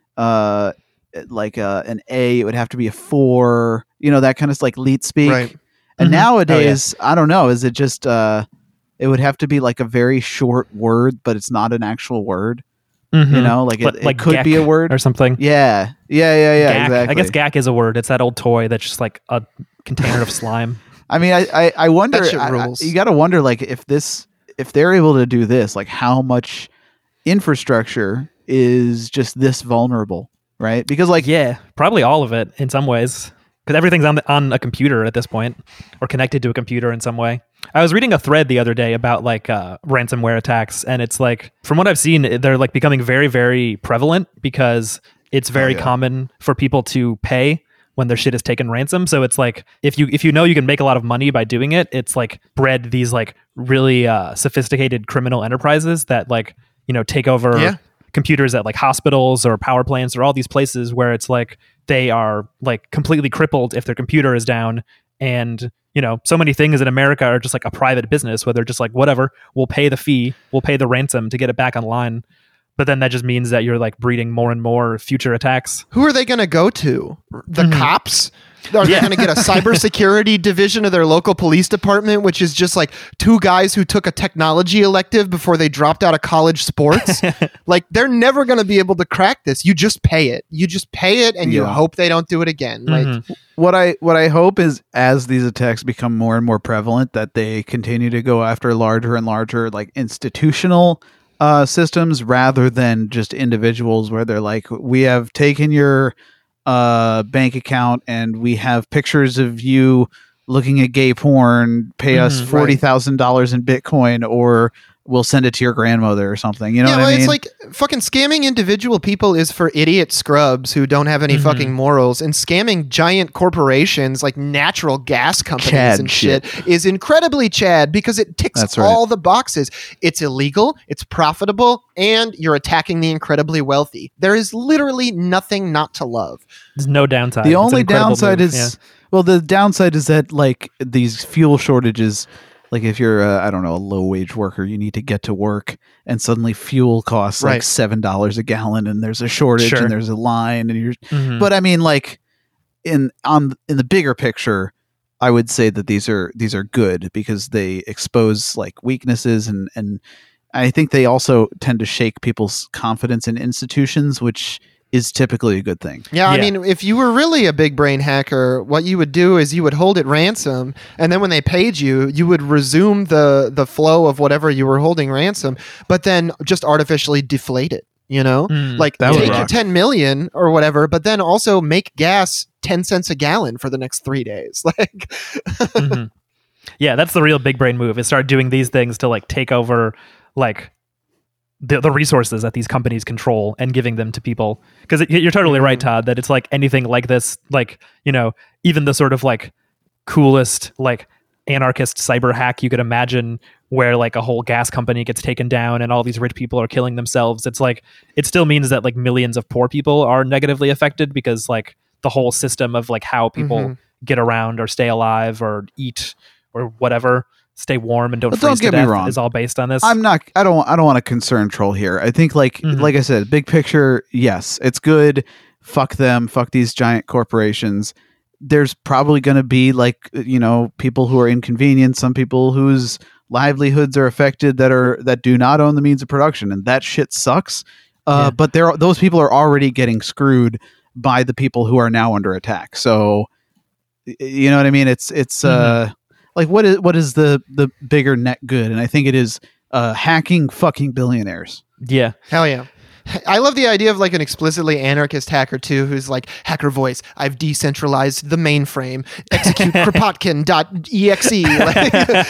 uh like uh, an A, it would have to be a four. You know, that kind of like leet speak. Right. And Mhm. nowadays, I don't know, is it just uh it would have to be like a very short word, but it's not an actual word. Mhm. You know, like it, But, it like could be Gek a word. or something. Yeah. Yeah, yeah, yeah, Gak. exactly. I guess Gak is a word. It's that old toy that's just like a container of slime. I mean, I, I, I wonder. That shit I- I- rules. you got to wonder, like, if this, if they're able to do this, like, how much infrastructure is just this vulnerable, right? Because, like, Yeah, probably all of it in some ways, because everything's on the, on a computer at this point, or connected to a computer in some way. I was reading a thread the other day about like uh, ransomware attacks, and it's like, from what I've seen, they're like becoming very, very prevalent because it's very yeah. common for people to pay when their shit is taken ransom. So it's like, if you if you know you can make a lot of money by doing it, it's like bred these like really uh, sophisticated criminal enterprises that like, you know, take over Yeah. computers at like hospitals or power plants or all these places where it's like they are like completely crippled if their computer is down. And, you know, so many things in America are just like a private business where they're just like, whatever, we'll pay the fee, we'll pay the ransom to get it back online. But then that just means that you're like breeding more and more future attacks. Who are they going to go to? The Mhm. cops? Are they going to get a cybersecurity division of their local police department, which is just like two guys who took a technology elective before they dropped out of college sports? Like, they're never going to be able to crack this. You just pay it. You just pay it, and you Yeah. hope they don't do it again. Like, Mhm. what I what I hope is as these attacks become more and more prevalent, that they continue to go after larger and larger like institutional uh, systems rather than just individuals, where they're like, we have taken your uh, bank account and we have pictures of you looking at gay porn. Pay us Mhm, forty thousand dollars in Bitcoin, or we'll send it to your grandmother or something. You know yeah, what well, I mean? it's like fucking scamming individual people is for idiot scrubs who don't have any Mhm. fucking morals, and scamming giant corporations like natural gas companies Chad and shit, is incredibly Chad because it ticks That's right. all the boxes. It's illegal, it's profitable, and you're attacking the incredibly wealthy. There is literally nothing not to love. There's no downside. the It's an only incredible downside move. is Yeah. well the downside is that like these fuel shortages, like if you're a, I don't know, a low wage worker, you need to get to work and suddenly fuel costs like Right. seven dollars a gallon and there's a shortage Sure. and there's a line and you're Mhm. but I mean, like in on in the bigger picture, I would say that these are these are good because they expose like weaknesses, and and I think they also tend to shake people's confidence in institutions, which is typically a good thing. Yeah, I Yeah. mean, if you were really a big brain hacker, what you would do is you would hold it ransom, and then when they paid you, you would resume the the flow of whatever you were holding ransom, but then just artificially deflate it. You know, Mm, like that would take your rock. ten million or whatever, but then also make gas ten cents a gallon for the next three days. Like, mhm. Yeah, that's the real big brain move, is start doing these things to like take over like the, the resources that these companies control and giving them to people. Because you're totally right, Todd, that it's like anything like this, like, you know, even the sort of like coolest like anarchist cyber hack you could imagine, where like a whole gas company gets taken down and all these rich people are killing themselves. It's like, it still means that like millions of poor people are negatively affected, because like the whole system of like how people Mhm. get around or stay alive or eat or whatever, stay warm and don't But freeze don't to get me death, wrong. is all based on this. I'm not. I don't. I don't want to concern troll here. I think, like, Mhm. like I said, big picture. Yes, it's good. Fuck them. Fuck these giant corporations. There's probably going to be like, you know, people who are inconvenienced. Some people whose livelihoods are affected that are that do not own the means of production, and that shit sucks. Uh, Yeah. But there, those people are already getting screwed by the people who are now under attack. So, y- you know what I mean? It's it's uh like what is what is the the bigger net good? And I think it is uh hacking fucking billionaires. yeah. hell yeah. I love the idea of like an explicitly anarchist hacker too, who's like, hacker voice, I've decentralized the mainframe, execute kropotkin dot E X E. Like,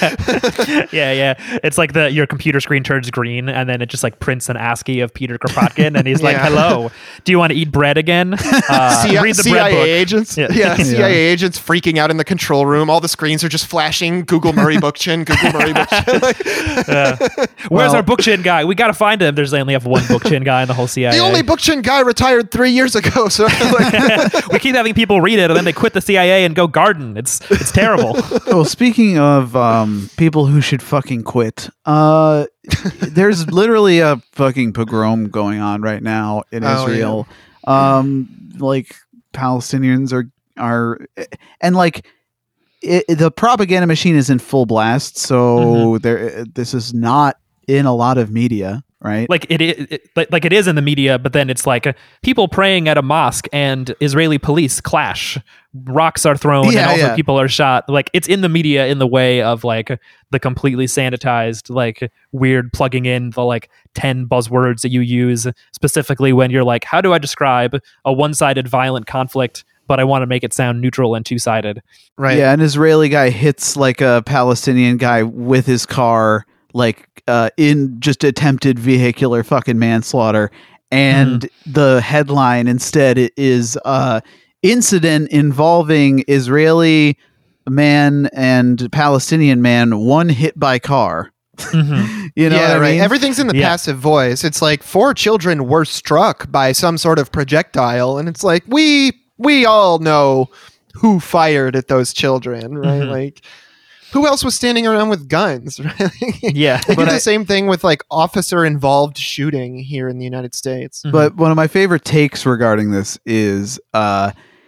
yeah, yeah. It's like the your computer screen turns green and then it just like prints an ASCII of Peter Kropotkin and he's like, Yeah. "Hello, do you want to eat bread again? Uh, C- read the C I A bread book." agents, Yeah. yeah, Yeah. C I A agents freaking out in the control room. All the screens are just flashing. Google Murray Bookchin, Google Murray Bookchin. Like, Yeah. Where's Well- our book chin guy? We got to find him. There's they only have one book chin guy in the whole C I A. the only Bookchin guy retired three years ago. So like, we keep having people read it and then they quit the C I A and go garden. It's it's terrible. Well, speaking of um, people who should fucking quit, uh, there's literally a fucking pogrom going on right now in Oh, Israel. Um, like Palestinians are are, and like it, the propaganda machine is in full blast. So there, this is not in a lot of media, right? like it, it, it like, like it is in the media, but then it's like uh, people praying at a mosque and Israeli police clash, rocks are thrown, Yeah, and also yeah. people are shot. Like it's in the media in the way of like the completely sanitized, like weird plugging in the like ten buzzwords that you use specifically when you're like, how do I describe a one-sided violent conflict, but I want to make it sound neutral and two-sided. right. Yeah, an Israeli guy hits like a Palestinian guy with his car, like uh, in just attempted vehicular fucking manslaughter. And the headline instead is uh, incident involving Israeli man and Palestinian man, one hit by car. Mhm. You know yeah, what I right. mean? Everything's in the Yeah. passive voice. It's like four children were struck by some sort of projectile, and it's like we we all know who fired at those children, right? Mhm. Like who else was standing around with guns? Right? Yeah. They do But the I- same thing with like officer involved shooting here in the United States. Mhm. But one of my favorite takes regarding this is uh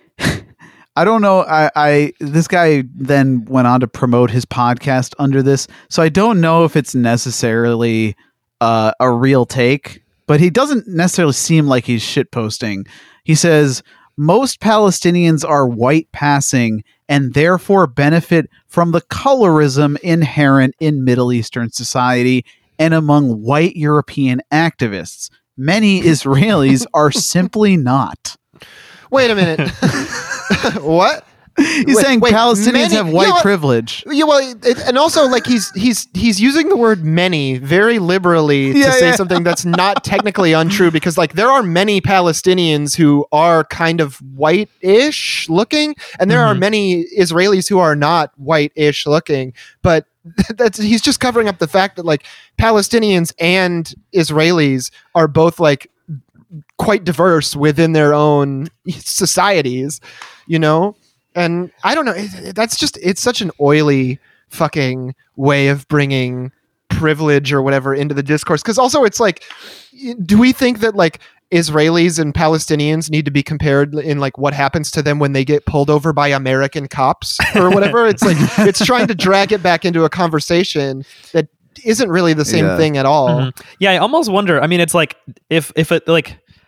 I don't know I, I this guy then went on to promote his podcast under this, so I don't know if it's necessarily uh, a real take, but he doesn't necessarily seem like he's shitposting. He says most Palestinians are white passing and therefore benefit from the colorism inherent in Middle Eastern society and among white European activists. Many Israelis are simply not. Wait a minute. What? He's Wait, saying wait, Palestinians many- have you white know what? privilege. Yeah, well, it, and also like he's he's he's using the word many very liberally to Yeah, say yeah. something that's not technically untrue, because like there are many Palestinians who are kind of white-ish looking, and there are Mhm. many Israelis who are not white-ish looking. But that's he's just covering up the fact that like Palestinians and Israelis are both like quite diverse within their own societies, you know? And I don't know, it, it- that's just, it's such an oily fucking way of bringing privilege or whatever into the discourse. Because also it's like, y- do we think that like Israelis and Palestinians need to be compared in like what happens to them when they get pulled over by American cops or whatever? It's like, it's trying to drag it back into a conversation that isn't really the same Yeah. thing at all. Mhm. Yeah, I almost wonder. I mean, it's like if if it like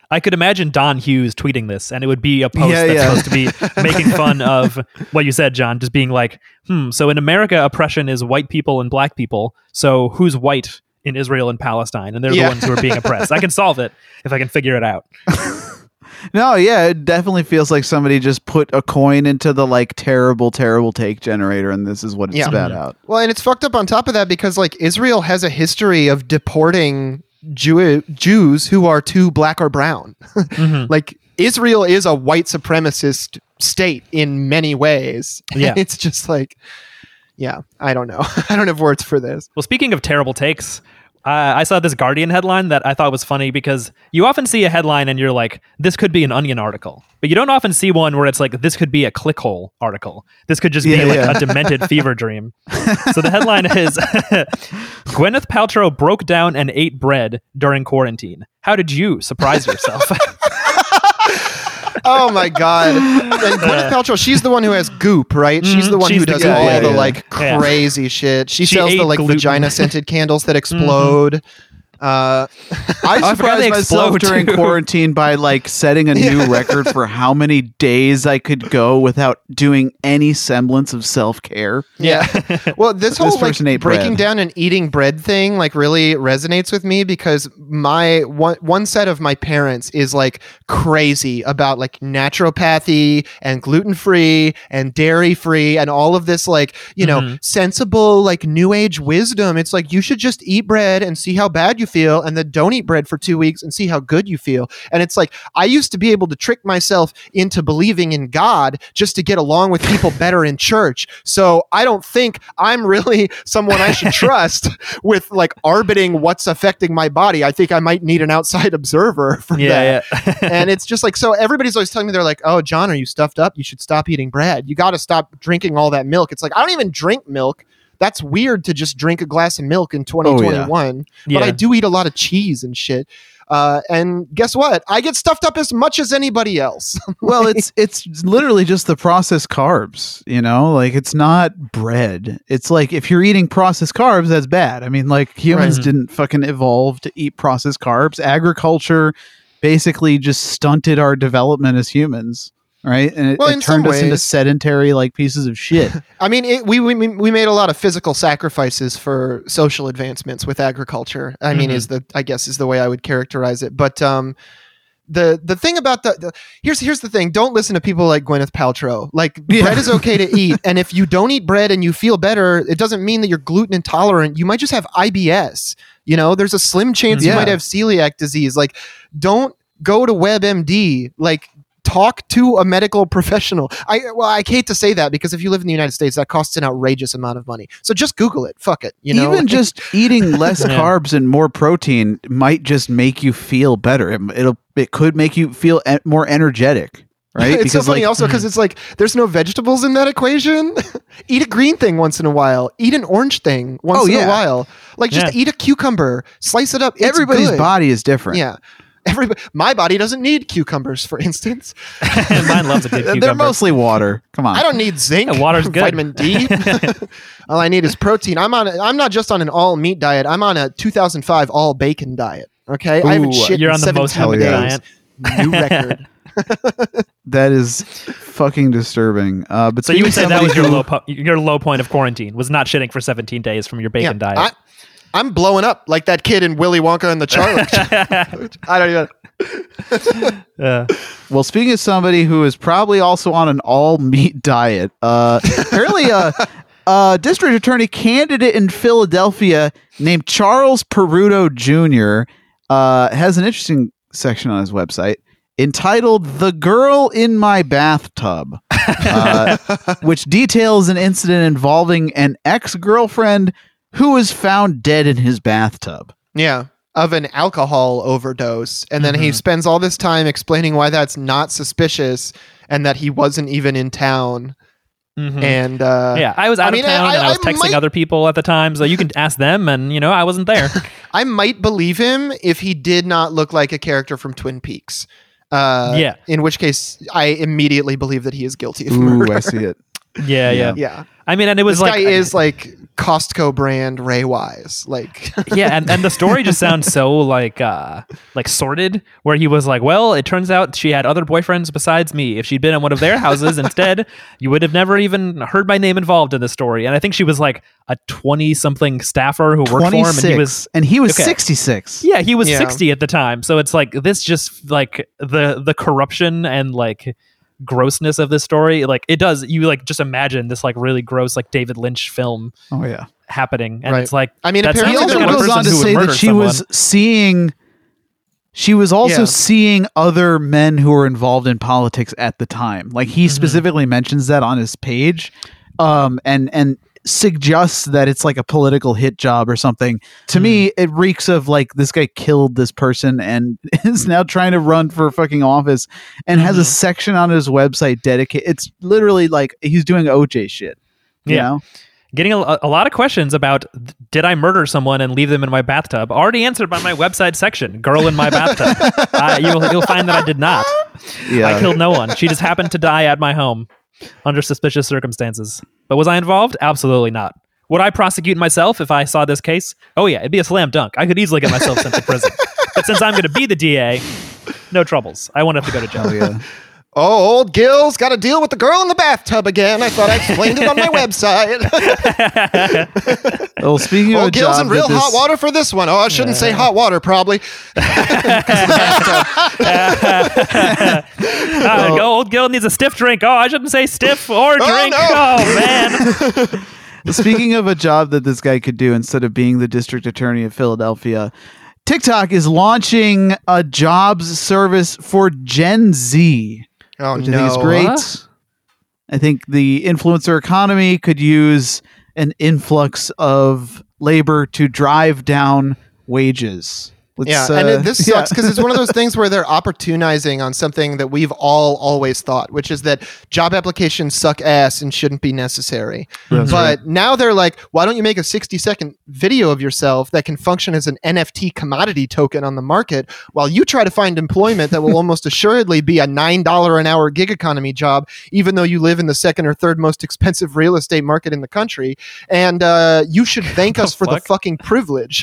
I could imagine Don Hughes tweeting this, and it would be a post Yeah, that's yeah. supposed to be making fun of what you said, John, just being like, hmm, so in America, oppression is white people and black people. So who's white in Israel and Palestine? And they're Yeah. the ones who are being oppressed. I can solve it if I can figure it out. No, yeah, it definitely feels like somebody just put a coin into the like terrible, terrible take generator, and this is what it Yeah. spat out. Well, and it's fucked up on top of that because like Israel has a history of deporting Jew- Jews who are too black or brown. Mhm. Like Israel is a white supremacist state in many ways. Yeah. It's just like, yeah, I don't know. I don't have words for this. Well, speaking of terrible takes, uh, I saw this Guardian headline that I thought was funny because you often see a headline and you're like, this could be an Onion article. But you don't often see one where it's like, this could be a clickhole article. This could just be Yeah, like yeah. a demented fever dream. So the headline is Gwyneth Paltrow broke down and ate bread during quarantine. How did you surprise yourself? Oh my god! And Gwyneth Paltrow, she's the one who has Goop, right? She's Mhm, the one she's who the does Goop, all yeah, the yeah. like Yeah. crazy shit. She, She sells the ate like gluten. vagina scented candles that explode. Uh, I I forgot they surprised myself explode, during too. quarantine by like setting a new record for how many days I could go without doing any semblance of self care. yeah. Well, this whole like person ate breaking bread. down and eating bread thing like really resonates with me because my one one set of my parents is like crazy about like naturopathy and gluten free and dairy free and all of this like you know Mhm. sensible like new age wisdom. It's like you should just eat bread and see how bad you feel, and then don't eat bread for two weeks and see how good you feel. And it's like I used to be able to trick myself into believing in God just to get along with people better in church. So I don't think I'm really someone I should trust with like orbiting what's affecting my body. I think I might need an outside observer for yeah, that. yeah. And it's just like, so everybody's always telling me, they're like, oh, John, are you stuffed up? You should stop eating bread. You got to stop drinking all that milk. It's like, I don't even drink milk. That's weird to just drink a glass of milk in twenty twenty-one. Yeah. But I do eat a lot of cheese and shit. Uh, and guess what? I get stuffed up as much as anybody else. Well, it's it's literally just the processed carbs, you know? Like it's not bread. It's like if you're eating processed carbs, that's bad. I mean, like humans Right. didn't fucking evolve to eat processed carbs. Agriculture basically just stunted our development as humans, right? And it, Well, it in some turned us into ways. sedentary like pieces of shit. I mean, it, we, we we made a lot of physical sacrifices for social advancements with agriculture. I mean, Mhm. is the I guess is the way I would characterize it. But um, the the thing about the, the here's here's the thing: don't listen to people like Gwyneth Paltrow. Like Yeah. bread is okay to eat, and if you don't eat bread and you feel better, it doesn't mean that you're gluten intolerant. You might just have I B S. You know, there's a slim chance you Yeah. might have celiac disease. Like, don't go to WebMD. Like, talk to a medical professional. I well, I hate to say that because if you live in the United States, that costs an outrageous amount of money. So just Google it. Fuck it. You know, Even just eating less Yeah. carbs and more protein might just make you feel better. It, it'll it could make you feel e- more energetic, right? It's so funny like, also because it's like there's no vegetables in that equation. Eat a green thing once in a while. Eat an orange thing once Oh, in yeah. a while. Like just Yeah. eat a cucumber, slice it up. It's everybody's good. body is different. Yeah. Everybody, my body doesn't need cucumbers, for instance. Mine loves a good They're cucumber. mostly water. Come on. I don't need zinc. Yeah, water's good. Vitamin D. All I need is protein. I'm on. A, I'm not just on an all meat diet. I'm on a two thousand five all bacon diet. Okay, I haven't Ooh, shit You're in on the most seventeen healthy days. diet. New record. That is fucking disturbing. Uh, but So you would say speaking that of was your somebody low po- your low point of quarantine was not shitting for seventeen days from your bacon diet. I, I'm blowing up like that kid in Willy Wonka and the Chocolate. I don't even. Uh, who- well, speaking of somebody who is probably also on an all meat diet, uh, apparently a, a district attorney candidate in Philadelphia named Charles Peruto Junior Uh, has an interesting section on his website entitled "The Girl in My Bathtub," uh, which details an incident involving an ex-girlfriend who was found dead in his bathtub. Yeah, of an alcohol overdose, and then he Mhm. spends all this time explaining why that's not suspicious and that he wasn't even in town. mhm. And uh, yeah, I was out I mean, of town I- and I was I texting might- other people at the time, so you can ask them. And you know, I wasn't there. I might believe him if he did not look like a character from Twin Peaks. Uh, Yeah. In which case, I immediately believe that he is guilty of Ooh, murder. I see it. yeah, yeah, Yeah. Yeah. I mean, and it was This like guy is like Costco brand Ray Wise. Like, yeah, and, and the story just sounds so like uh like sordid, where he was like, well, it turns out she had other boyfriends besides me. If she'd been in one of their houses instead, you would have never even heard my name involved in the story. And I think she was like a twenty something staffer who worked for him, and he was and he was okay. sixty-six. Yeah, he was Yeah. sixty at the time. So it's like this just like the the corruption and like grossness of this story, like it does, you like just imagine this like really gross like David Lynch film Oh yeah. happening, and Right. it's like I mean, that apparently sounds He like also the kind of goes on to person who would say that murder she someone. was seeing she was also Yeah. seeing other men who were involved in politics at the time. Like he Mhm. specifically mentions that on his page, um, and and suggests that it's like a political hit job or something. To me, it reeks of like this guy killed this person and is now trying to run for fucking office and has a Mhm. section on his website dedicated. It's literally like he's doing O J shit. You Yeah. know? Getting a, a lot of questions about did I murder someone and leave them in my bathtub? Already answered by my website section. Girl in my bathtub. uh, you'll you'll find that I did not. Yeah. I killed no one. She just happened to die at my home under suspicious circumstances. But was I involved? Absolutely not. Would I prosecute myself if I saw this case? Oh yeah, it'd be a slam dunk. I could easily get myself sent to prison. But since I'm going to be the D A, no troubles. I won't have to go to jail. Oh yeah. oh, old Gil's got to deal with the girl in the bathtub again. I thought I explained it on my website. Well, speaking of a old Gil's job in real that this- hot water for this one. Oh, I shouldn't say hot water, probably. Uh, go, old Gil needs a stiff drink. Oh, I shouldn't say stiff or drink. no. Oh, man. Speaking of a job that this guy could do instead of being the district attorney of Philadelphia, TikTok is launching a jobs service for Gen Z, Oh, which no. I think is great. What? I think the influencer economy could use an influx of labor to drive down wages. Let's, Yeah, uh, and it, this yeah. sucks because it's one of those things where they're opportunizing on something that we've all always thought, which is that job applications suck ass and shouldn't be necessary. That's but now they're like, why don't you make a sixty second video of yourself that can function as an N F T commodity token on the market while you try to find employment that will almost assuredly be a nine dollars an hour gig economy job, even though you live in the second or third most expensive real estate market in the country. And uh, you should thank us for the fuck? fucking privilege.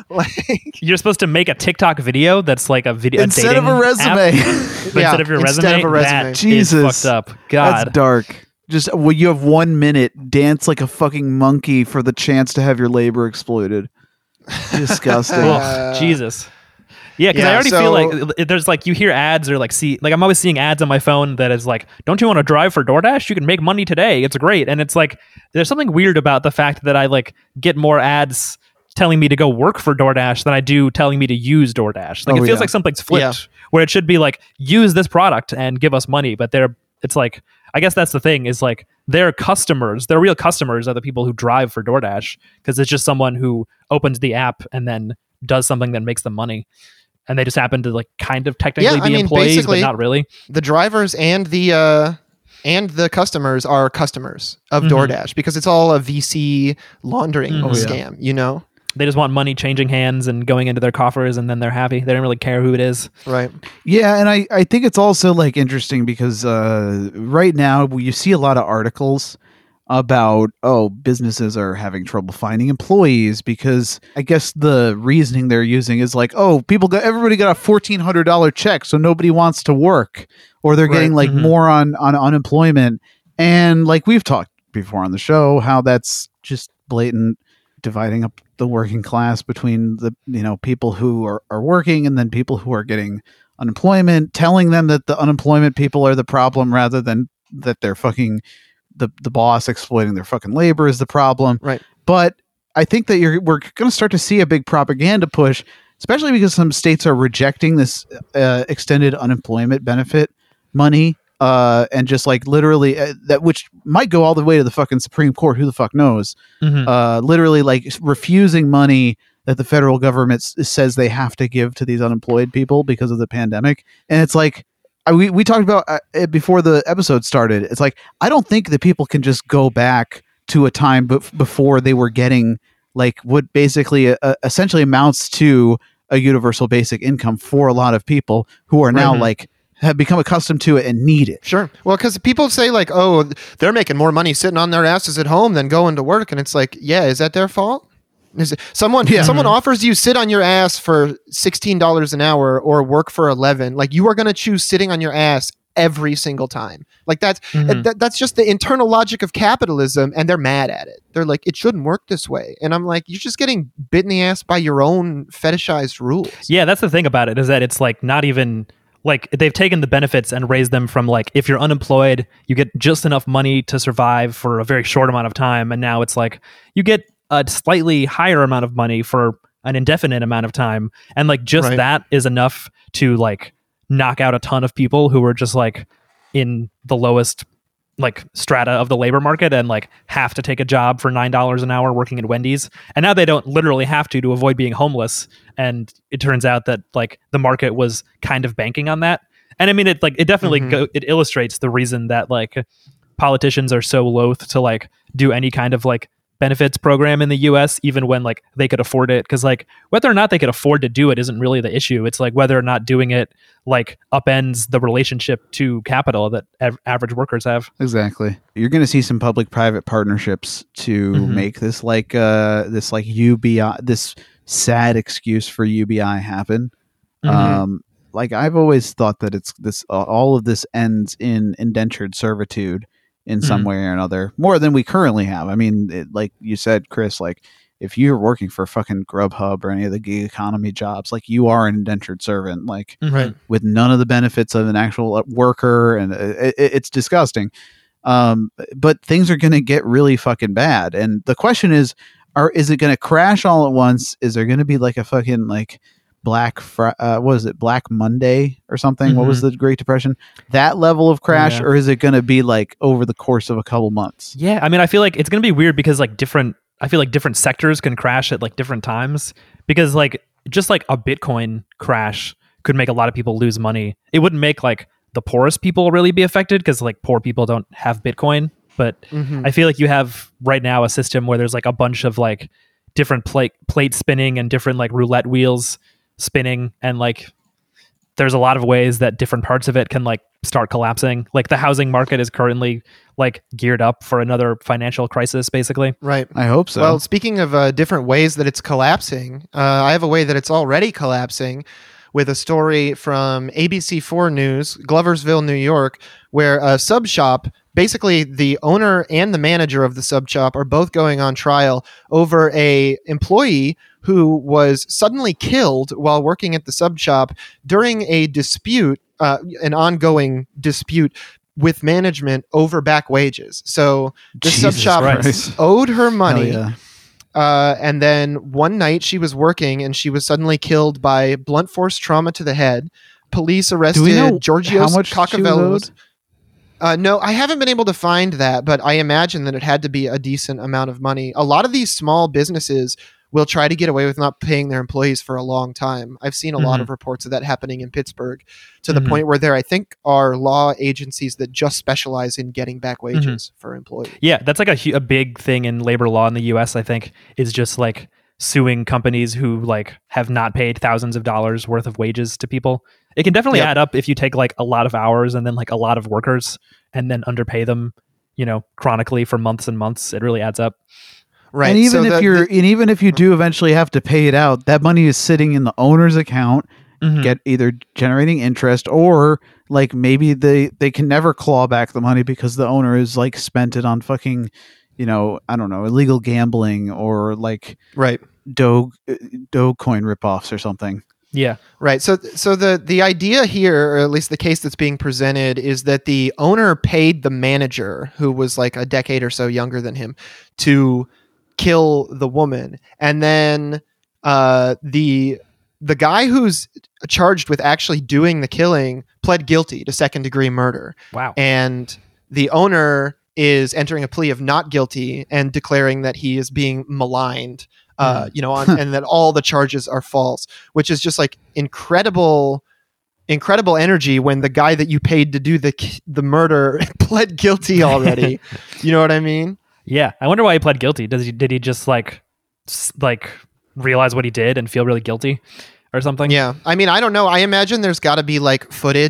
Like, You're supposed to make a TikTok video that's like a video Instead a of a dating resume. app, but Yeah, instead of your instead resume, of a resume. that is Jesus. fucked up. God. That's dark. Just well, you have one minute, dance like a fucking monkey for the chance to have your labor exploited. Disgusting. Ugh, Uh, Jesus. Yeah, because yeah, I already so- feel like there's like you hear ads or like see like I'm always seeing ads on my phone that is like, don't you want to drive for DoorDash? You can make money today. It's great. And it's like there's something weird about the fact that I like get more ads telling me to go work for DoorDash than I do telling me to use DoorDash. Like Oh, it feels yeah. like something's flipped Yeah. where it should be like use this product and give us money, but they're it's like I guess that's the thing is like their customers, their real customers are the people who drive for DoorDash because it's just someone who opens the app and then does something that makes them money. And they just happen to like kind of technically Yeah, I be mean, employees, but basically- not really. the drivers and the uh and the customers are customers of Mhm. DoorDash because it's all a V C laundering Mhm. Oh, yeah. scam, you know? They just want money changing hands and going into their coffers, and then they're happy. They don't really care who it is. Right. Yeah, and I, I think it's also like interesting because uh, right now you see a lot of articles about oh businesses are having trouble finding employees because I guess the reasoning they're using is like oh people got everybody got a fourteen hundred dollar check so nobody wants to work or they're getting Right. like Mhm. more on on unemployment and like we've talked before on the show how that's just blatant dividing up the working class between the you know people who are, are working and then people who are getting unemployment, telling them that the unemployment people are the problem rather than that they're fucking the the boss exploiting their fucking labor is the problem. Right. But I think that you're we're going to start to see a big propaganda push, especially because some states are rejecting this uh, extended unemployment benefit money. Uh, and just like literally uh, that, which might go all the way to the fucking Supreme Court. Who the fuck knows? Mhm. Uh, literally like refusing money that the federal government s- says they have to give to these unemployed people because of the pandemic. And it's like, I, we, we talked about uh, it before the episode started. It's like, I don't think that people can just go back to a time bef- before they were getting like what basically uh, essentially amounts to a universal basic income for a lot of people who are now Right. like have become accustomed to it and need it. Sure. Well, because people say like, oh, they're making more money sitting on their asses at home than going to work. And it's like, yeah, is that their fault? Is it, someone Yeah. someone offers you sit on your ass for sixteen dollars an hour or work for eleven. Like you are going to choose sitting on your ass every single time. Like that's Mhm. that, that's just the internal logic of capitalism, and they're mad at it. They're like, it shouldn't work this way. And I'm like, you're just getting bit in the ass by your own fetishized rules. Yeah, that's the thing about it, is that it's like not even like they've taken the benefits and raised them from like if you're unemployed, you get just enough money to survive for a very short amount of time, and now it's like you get a slightly higher amount of money for an indefinite amount of time, and like just Right. that is enough to like knock out a ton of people who were just like in the lowest like strata of the labor market and like have to take a job for nine dollars an hour working at Wendy's, and now they don't literally have to to avoid being homeless. And it turns out that like the market was kind of banking on that. And I mean, it like it definitely Mhm. go, it illustrates the reason that like politicians are so loath to like do any kind of like benefits program in the U S, even when like they could afford it. Because like whether or not they could afford to do it isn't really the issue. It's like whether or not doing it like upends the relationship to capital that av- average workers have. Exactly. You're going to see some public-private partnerships to Mhm. make this like uh this like U B I, this sad excuse for U B I happen. Mhm. Um, like I've always thought that it's this uh, all of this ends in indentured servitude in some Mhm. way or another, more than we currently have. I mean, it, like you said, Chris, like if you're working for fucking Grubhub or any of the gig economy jobs, like you are an indentured servant, like Right. with none of the benefits of an actual worker, and it, it, it's disgusting. Um, but things are going to get really fucking bad, and the question is, are is it going to crash all at once? Is there going to be like a fucking like Black Fri- uh, what is it, Black Monday or something? What was the Great Depression? That level of crash, Yeah. or is it going to be like over the course of a couple months? Yeah, I mean, I feel like it's going to be weird because like different, I feel like different sectors can crash at like different times, because like just like a Bitcoin crash could make a lot of people lose money. It wouldn't make like the poorest people really be affected because like poor people don't have Bitcoin. But Mhm. I feel like you have right now a system where there's like a bunch of like different plate plate spinning and different like roulette wheels spinning, and like there's a lot of ways that different parts of it can like start collapsing. Like the housing market is currently like geared up for another financial crisis, basically. Right. I hope so. Well, speaking of uh, different ways that it's collapsing, uh, I have a way that it's already collapsing with a story from A B C four News, Gloversville, New York, where a sub shop, basically the owner and the manager of the sub shop are both going on trial over a employee who was suddenly killed while working at the sub shop during a dispute, uh, an ongoing dispute with management over back wages. So the sub Jesus shop Christ. owed her Hell money. yeah. Uh, and then one night she was working and she was suddenly killed by blunt force trauma to the head. Police arrested Do we know Georgios how much she was Kakavelos. owed? Uh, no, I haven't been able to find that, but I imagine that it had to be a decent amount of money. A lot of these small businesses will try to get away with not paying their employees for a long time. I've seen a lot Mhm. of reports of that happening in Pittsburgh, to the Mhm. point where there, I think, are law agencies that just specialize in getting back Mm-hmm. wages for employees. Yeah, that's like a, hu- a big thing in labor law in the U S, I think, is just like suing companies who like have not paid thousands of dollars worth of wages to people. It can definitely Yep. add up if you take like a lot of hours and then like a lot of workers and then underpay them, you know, chronically for months and months. It really adds up. Right. And even so if the- you're, the- and even if you do eventually have to pay it out, that money is sitting in the owner's account, Mhm. get either generating interest, or like maybe they they can never claw back the money because the owner is like spent it on fucking, you know, I don't know, illegal gambling or like right. Doge Dogecoin ripoffs or something. Yeah. Right. So so the the idea here, or at least the case that's being presented, is that the owner paid the manager, who was like a decade or so younger than him, to kill the woman. And then uh, the the guy who's charged with actually doing the killing pled guilty to second degree murder. Wow. And the owner is entering a plea of not guilty and declaring that he is being maligned, uh, Mm. you know, on, and that all the charges are false, which is just like incredible, incredible energy when the guy that you paid to do the the murder pled guilty already. You know what I mean? Yeah. I wonder why he pled guilty. Does he did he just like s- like realize what he did and feel really guilty or something? Yeah. I mean, I don't know. I imagine there's got to be like footage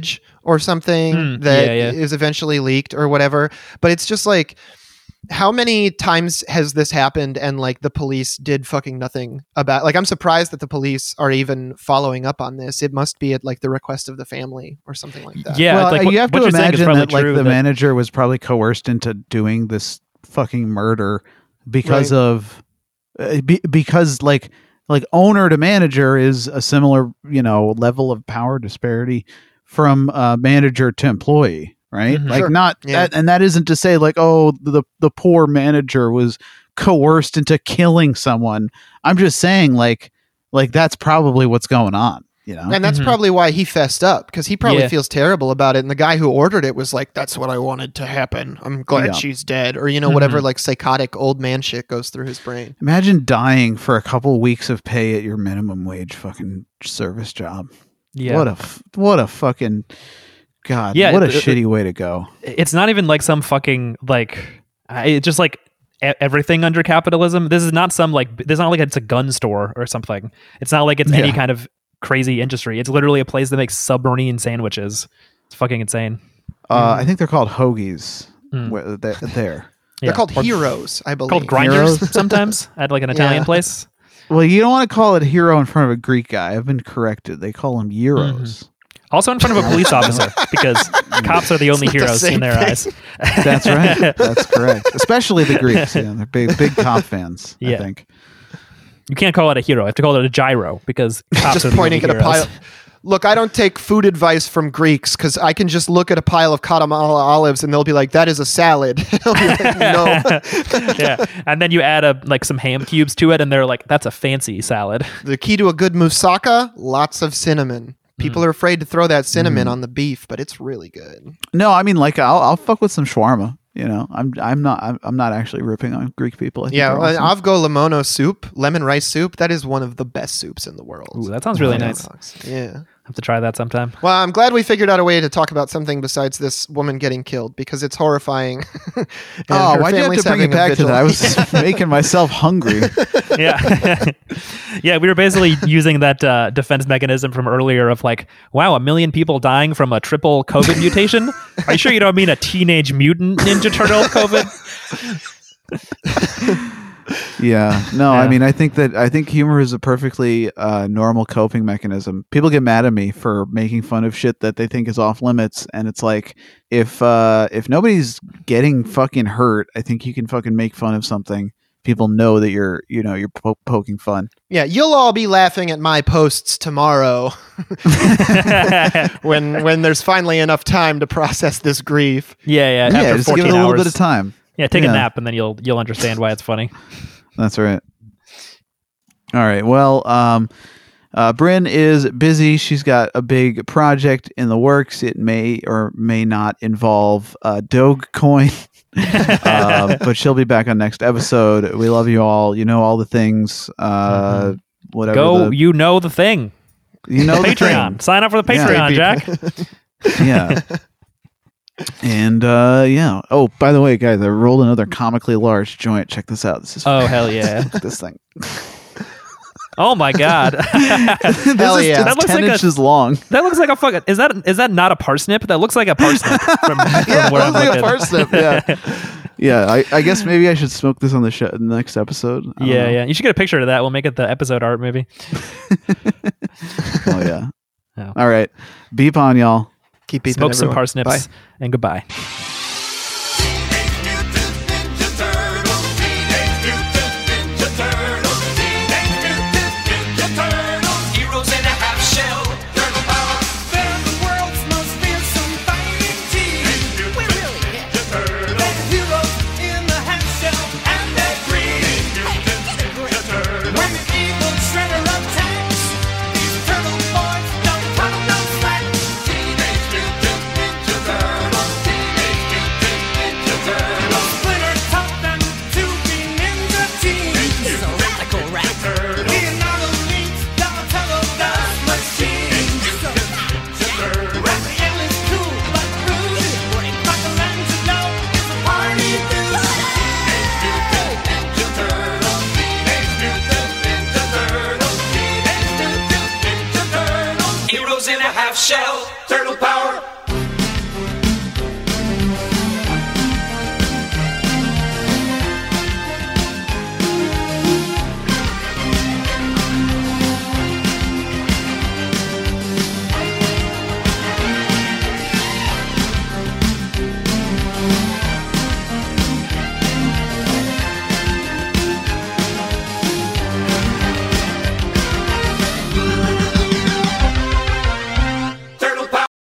or something Mm, that yeah, yeah. is eventually leaked or whatever. But it's just like, how many times has this happened and like the police did fucking nothing about, like, I'm surprised that the police are even following up on this. It must be at like the request of the family or something like that. Yeah, well, it's like, what, you have what to you're saying is imagine probably that like true, the that- manager was probably coerced into doing this fucking murder because Right. of uh, be, because like like owner to manager is a similar, you know, level of power disparity from uh, manager to employee, right? Mhm. Like Sure. not Yeah. that, and that isn't to say like, oh, the the poor manager was coerced into killing someone. I'm just saying like like that's probably what's going on, you know. And that's Mhm. probably why he fessed up, because he probably Yeah. feels terrible about it. And the guy who ordered it was like, that's what I wanted to happen. I'm glad Yeah. she's dead. Or, you know, whatever Mhm. like psychotic old man shit goes through his brain. Imagine dying for a couple weeks of pay at your minimum wage fucking service job. yeah. What a f- what a fucking god. Yeah, what a it- it- shitty way to go. It's not even like some fucking like I- it's just like e- everything under capitalism. This is not some like this is not like it's a gun store or something. It's not like it's any Yeah. kind of crazy industry. It's literally a place that makes submarine sandwiches. It's fucking insane. Uh, Mhm. I think they're called hoagies. Mm. Where they're, there. They're Yeah. called Or heroes, I believe. called grinders Heroes? sometimes at like an Italian Yeah. place. Well, you don't want to call it hero in front of a Greek guy. I've been corrected. They call them Mm-hmm. euros. Also in front of a police officer because cops are the only It's not the heroes in same their thing. eyes. That's right. That's correct. Especially the Greeks. Yeah, they're big big cop fans. I Yeah. think. You can't call it a hero. You have to call it a gyro because cops Just are the pointing at only a heroes. pile. Look, I don't take food advice from Greeks because I can just look at a pile of Katamala olives and they'll be like, that is a salad. I'll be like, no. Yeah, and then you add a like some ham cubes to it, and they're like, "That's a fancy salad." The key to a good moussaka, lots of cinnamon. People are afraid to throw that cinnamon Mm. on the beef, but it's really good. No, I mean like I'll I'll fuck with some shawarma. You know, I'm I'm not I'm, I'm not actually ripping on Greek people. I think Yeah, they're awesome. Avgo Limono soup, lemon rice soup, that is one of the best soups in the world. Ooh, that sounds really Yeah. nice. Yeah. Have to try that sometime. Well, I'm glad we figured out a way to talk about something besides this woman getting killed because it's horrifying. And Oh, her why'd you have family's to bring it having a back to vigil. that? I was making myself hungry. Yeah, yeah. We were basically using that uh, defense mechanism from earlier of like, wow, a million people dying from a triple COVID mutation. Are you sure you don't mean a teenage mutant Ninja Turtle COVID? Yeah. No, I Yeah. mean, I think that I think humor is a perfectly uh, normal coping mechanism. People get mad at me for making fun of shit that they think is off limits, and it's like if uh, if nobody's getting fucking hurt, I think you can fucking make fun of something. People know that you're, you know, you're po- poking fun. Yeah, you'll all be laughing at my posts tomorrow when when there's finally enough time to process this grief. Yeah, yeah. Yeah, After just give fourteen it a little hours. bit of time. Yeah, take Yeah. a nap and then you'll you'll understand why it's funny. That's right. All right. Well, um, uh, Bryn is busy. She's got a big project in the works. It may or may not involve uh, Dogecoin, uh, but she'll be back on next episode. We love you all. You know all the things. Uh, Mhm. Whatever. Go, the- you know the thing. you know the Patreon. thing. Sign up for the Yeah. Patreon, Jack. Yeah. And uh, yeah. Oh, by the way, guys, I rolled another comically large joint. Check this out. This is Oh hell yeah! look at this thing. Oh my god. this Hell is yeah. it's That looks ten like a- inches long. That looks like a fucking. Is that is that not a parsnip? That looks like a parsnip from, from Yeah, where it I'm looks like a looking. parsnip, yeah. Yeah, I, I guess maybe I should smoke this on the, show, the next episode. I don't Yeah, know. yeah. You should get a picture of that. We'll make it the episode art, maybe. Oh yeah. Oh. All right, beep on y'all. Keep beeping, Smoke some everyone. parsnips Bye. and goodbye. Heroes in a half shell, turtle power. They're the world's most fearsome fighting team. We really hit. They're heroes in the half shell, and they're green. When the evil shredder attacks, these turtle boys don't cut 'em no slack. Teenage Mutant Ninja Turtles. Teenage Mutant Ninja Turtles. Splinter taught them to be ninja teens. So radical rap. Leonardo leads Donatello the machine. Raphael is cool but rude. Michelangelo is a party dude. Teenage Mutant Ninja Turtles. Teenage Mutant Ninja Turtles. Teenage Mutant Ninja Turtles. Heroes in a half shell. Turtle power.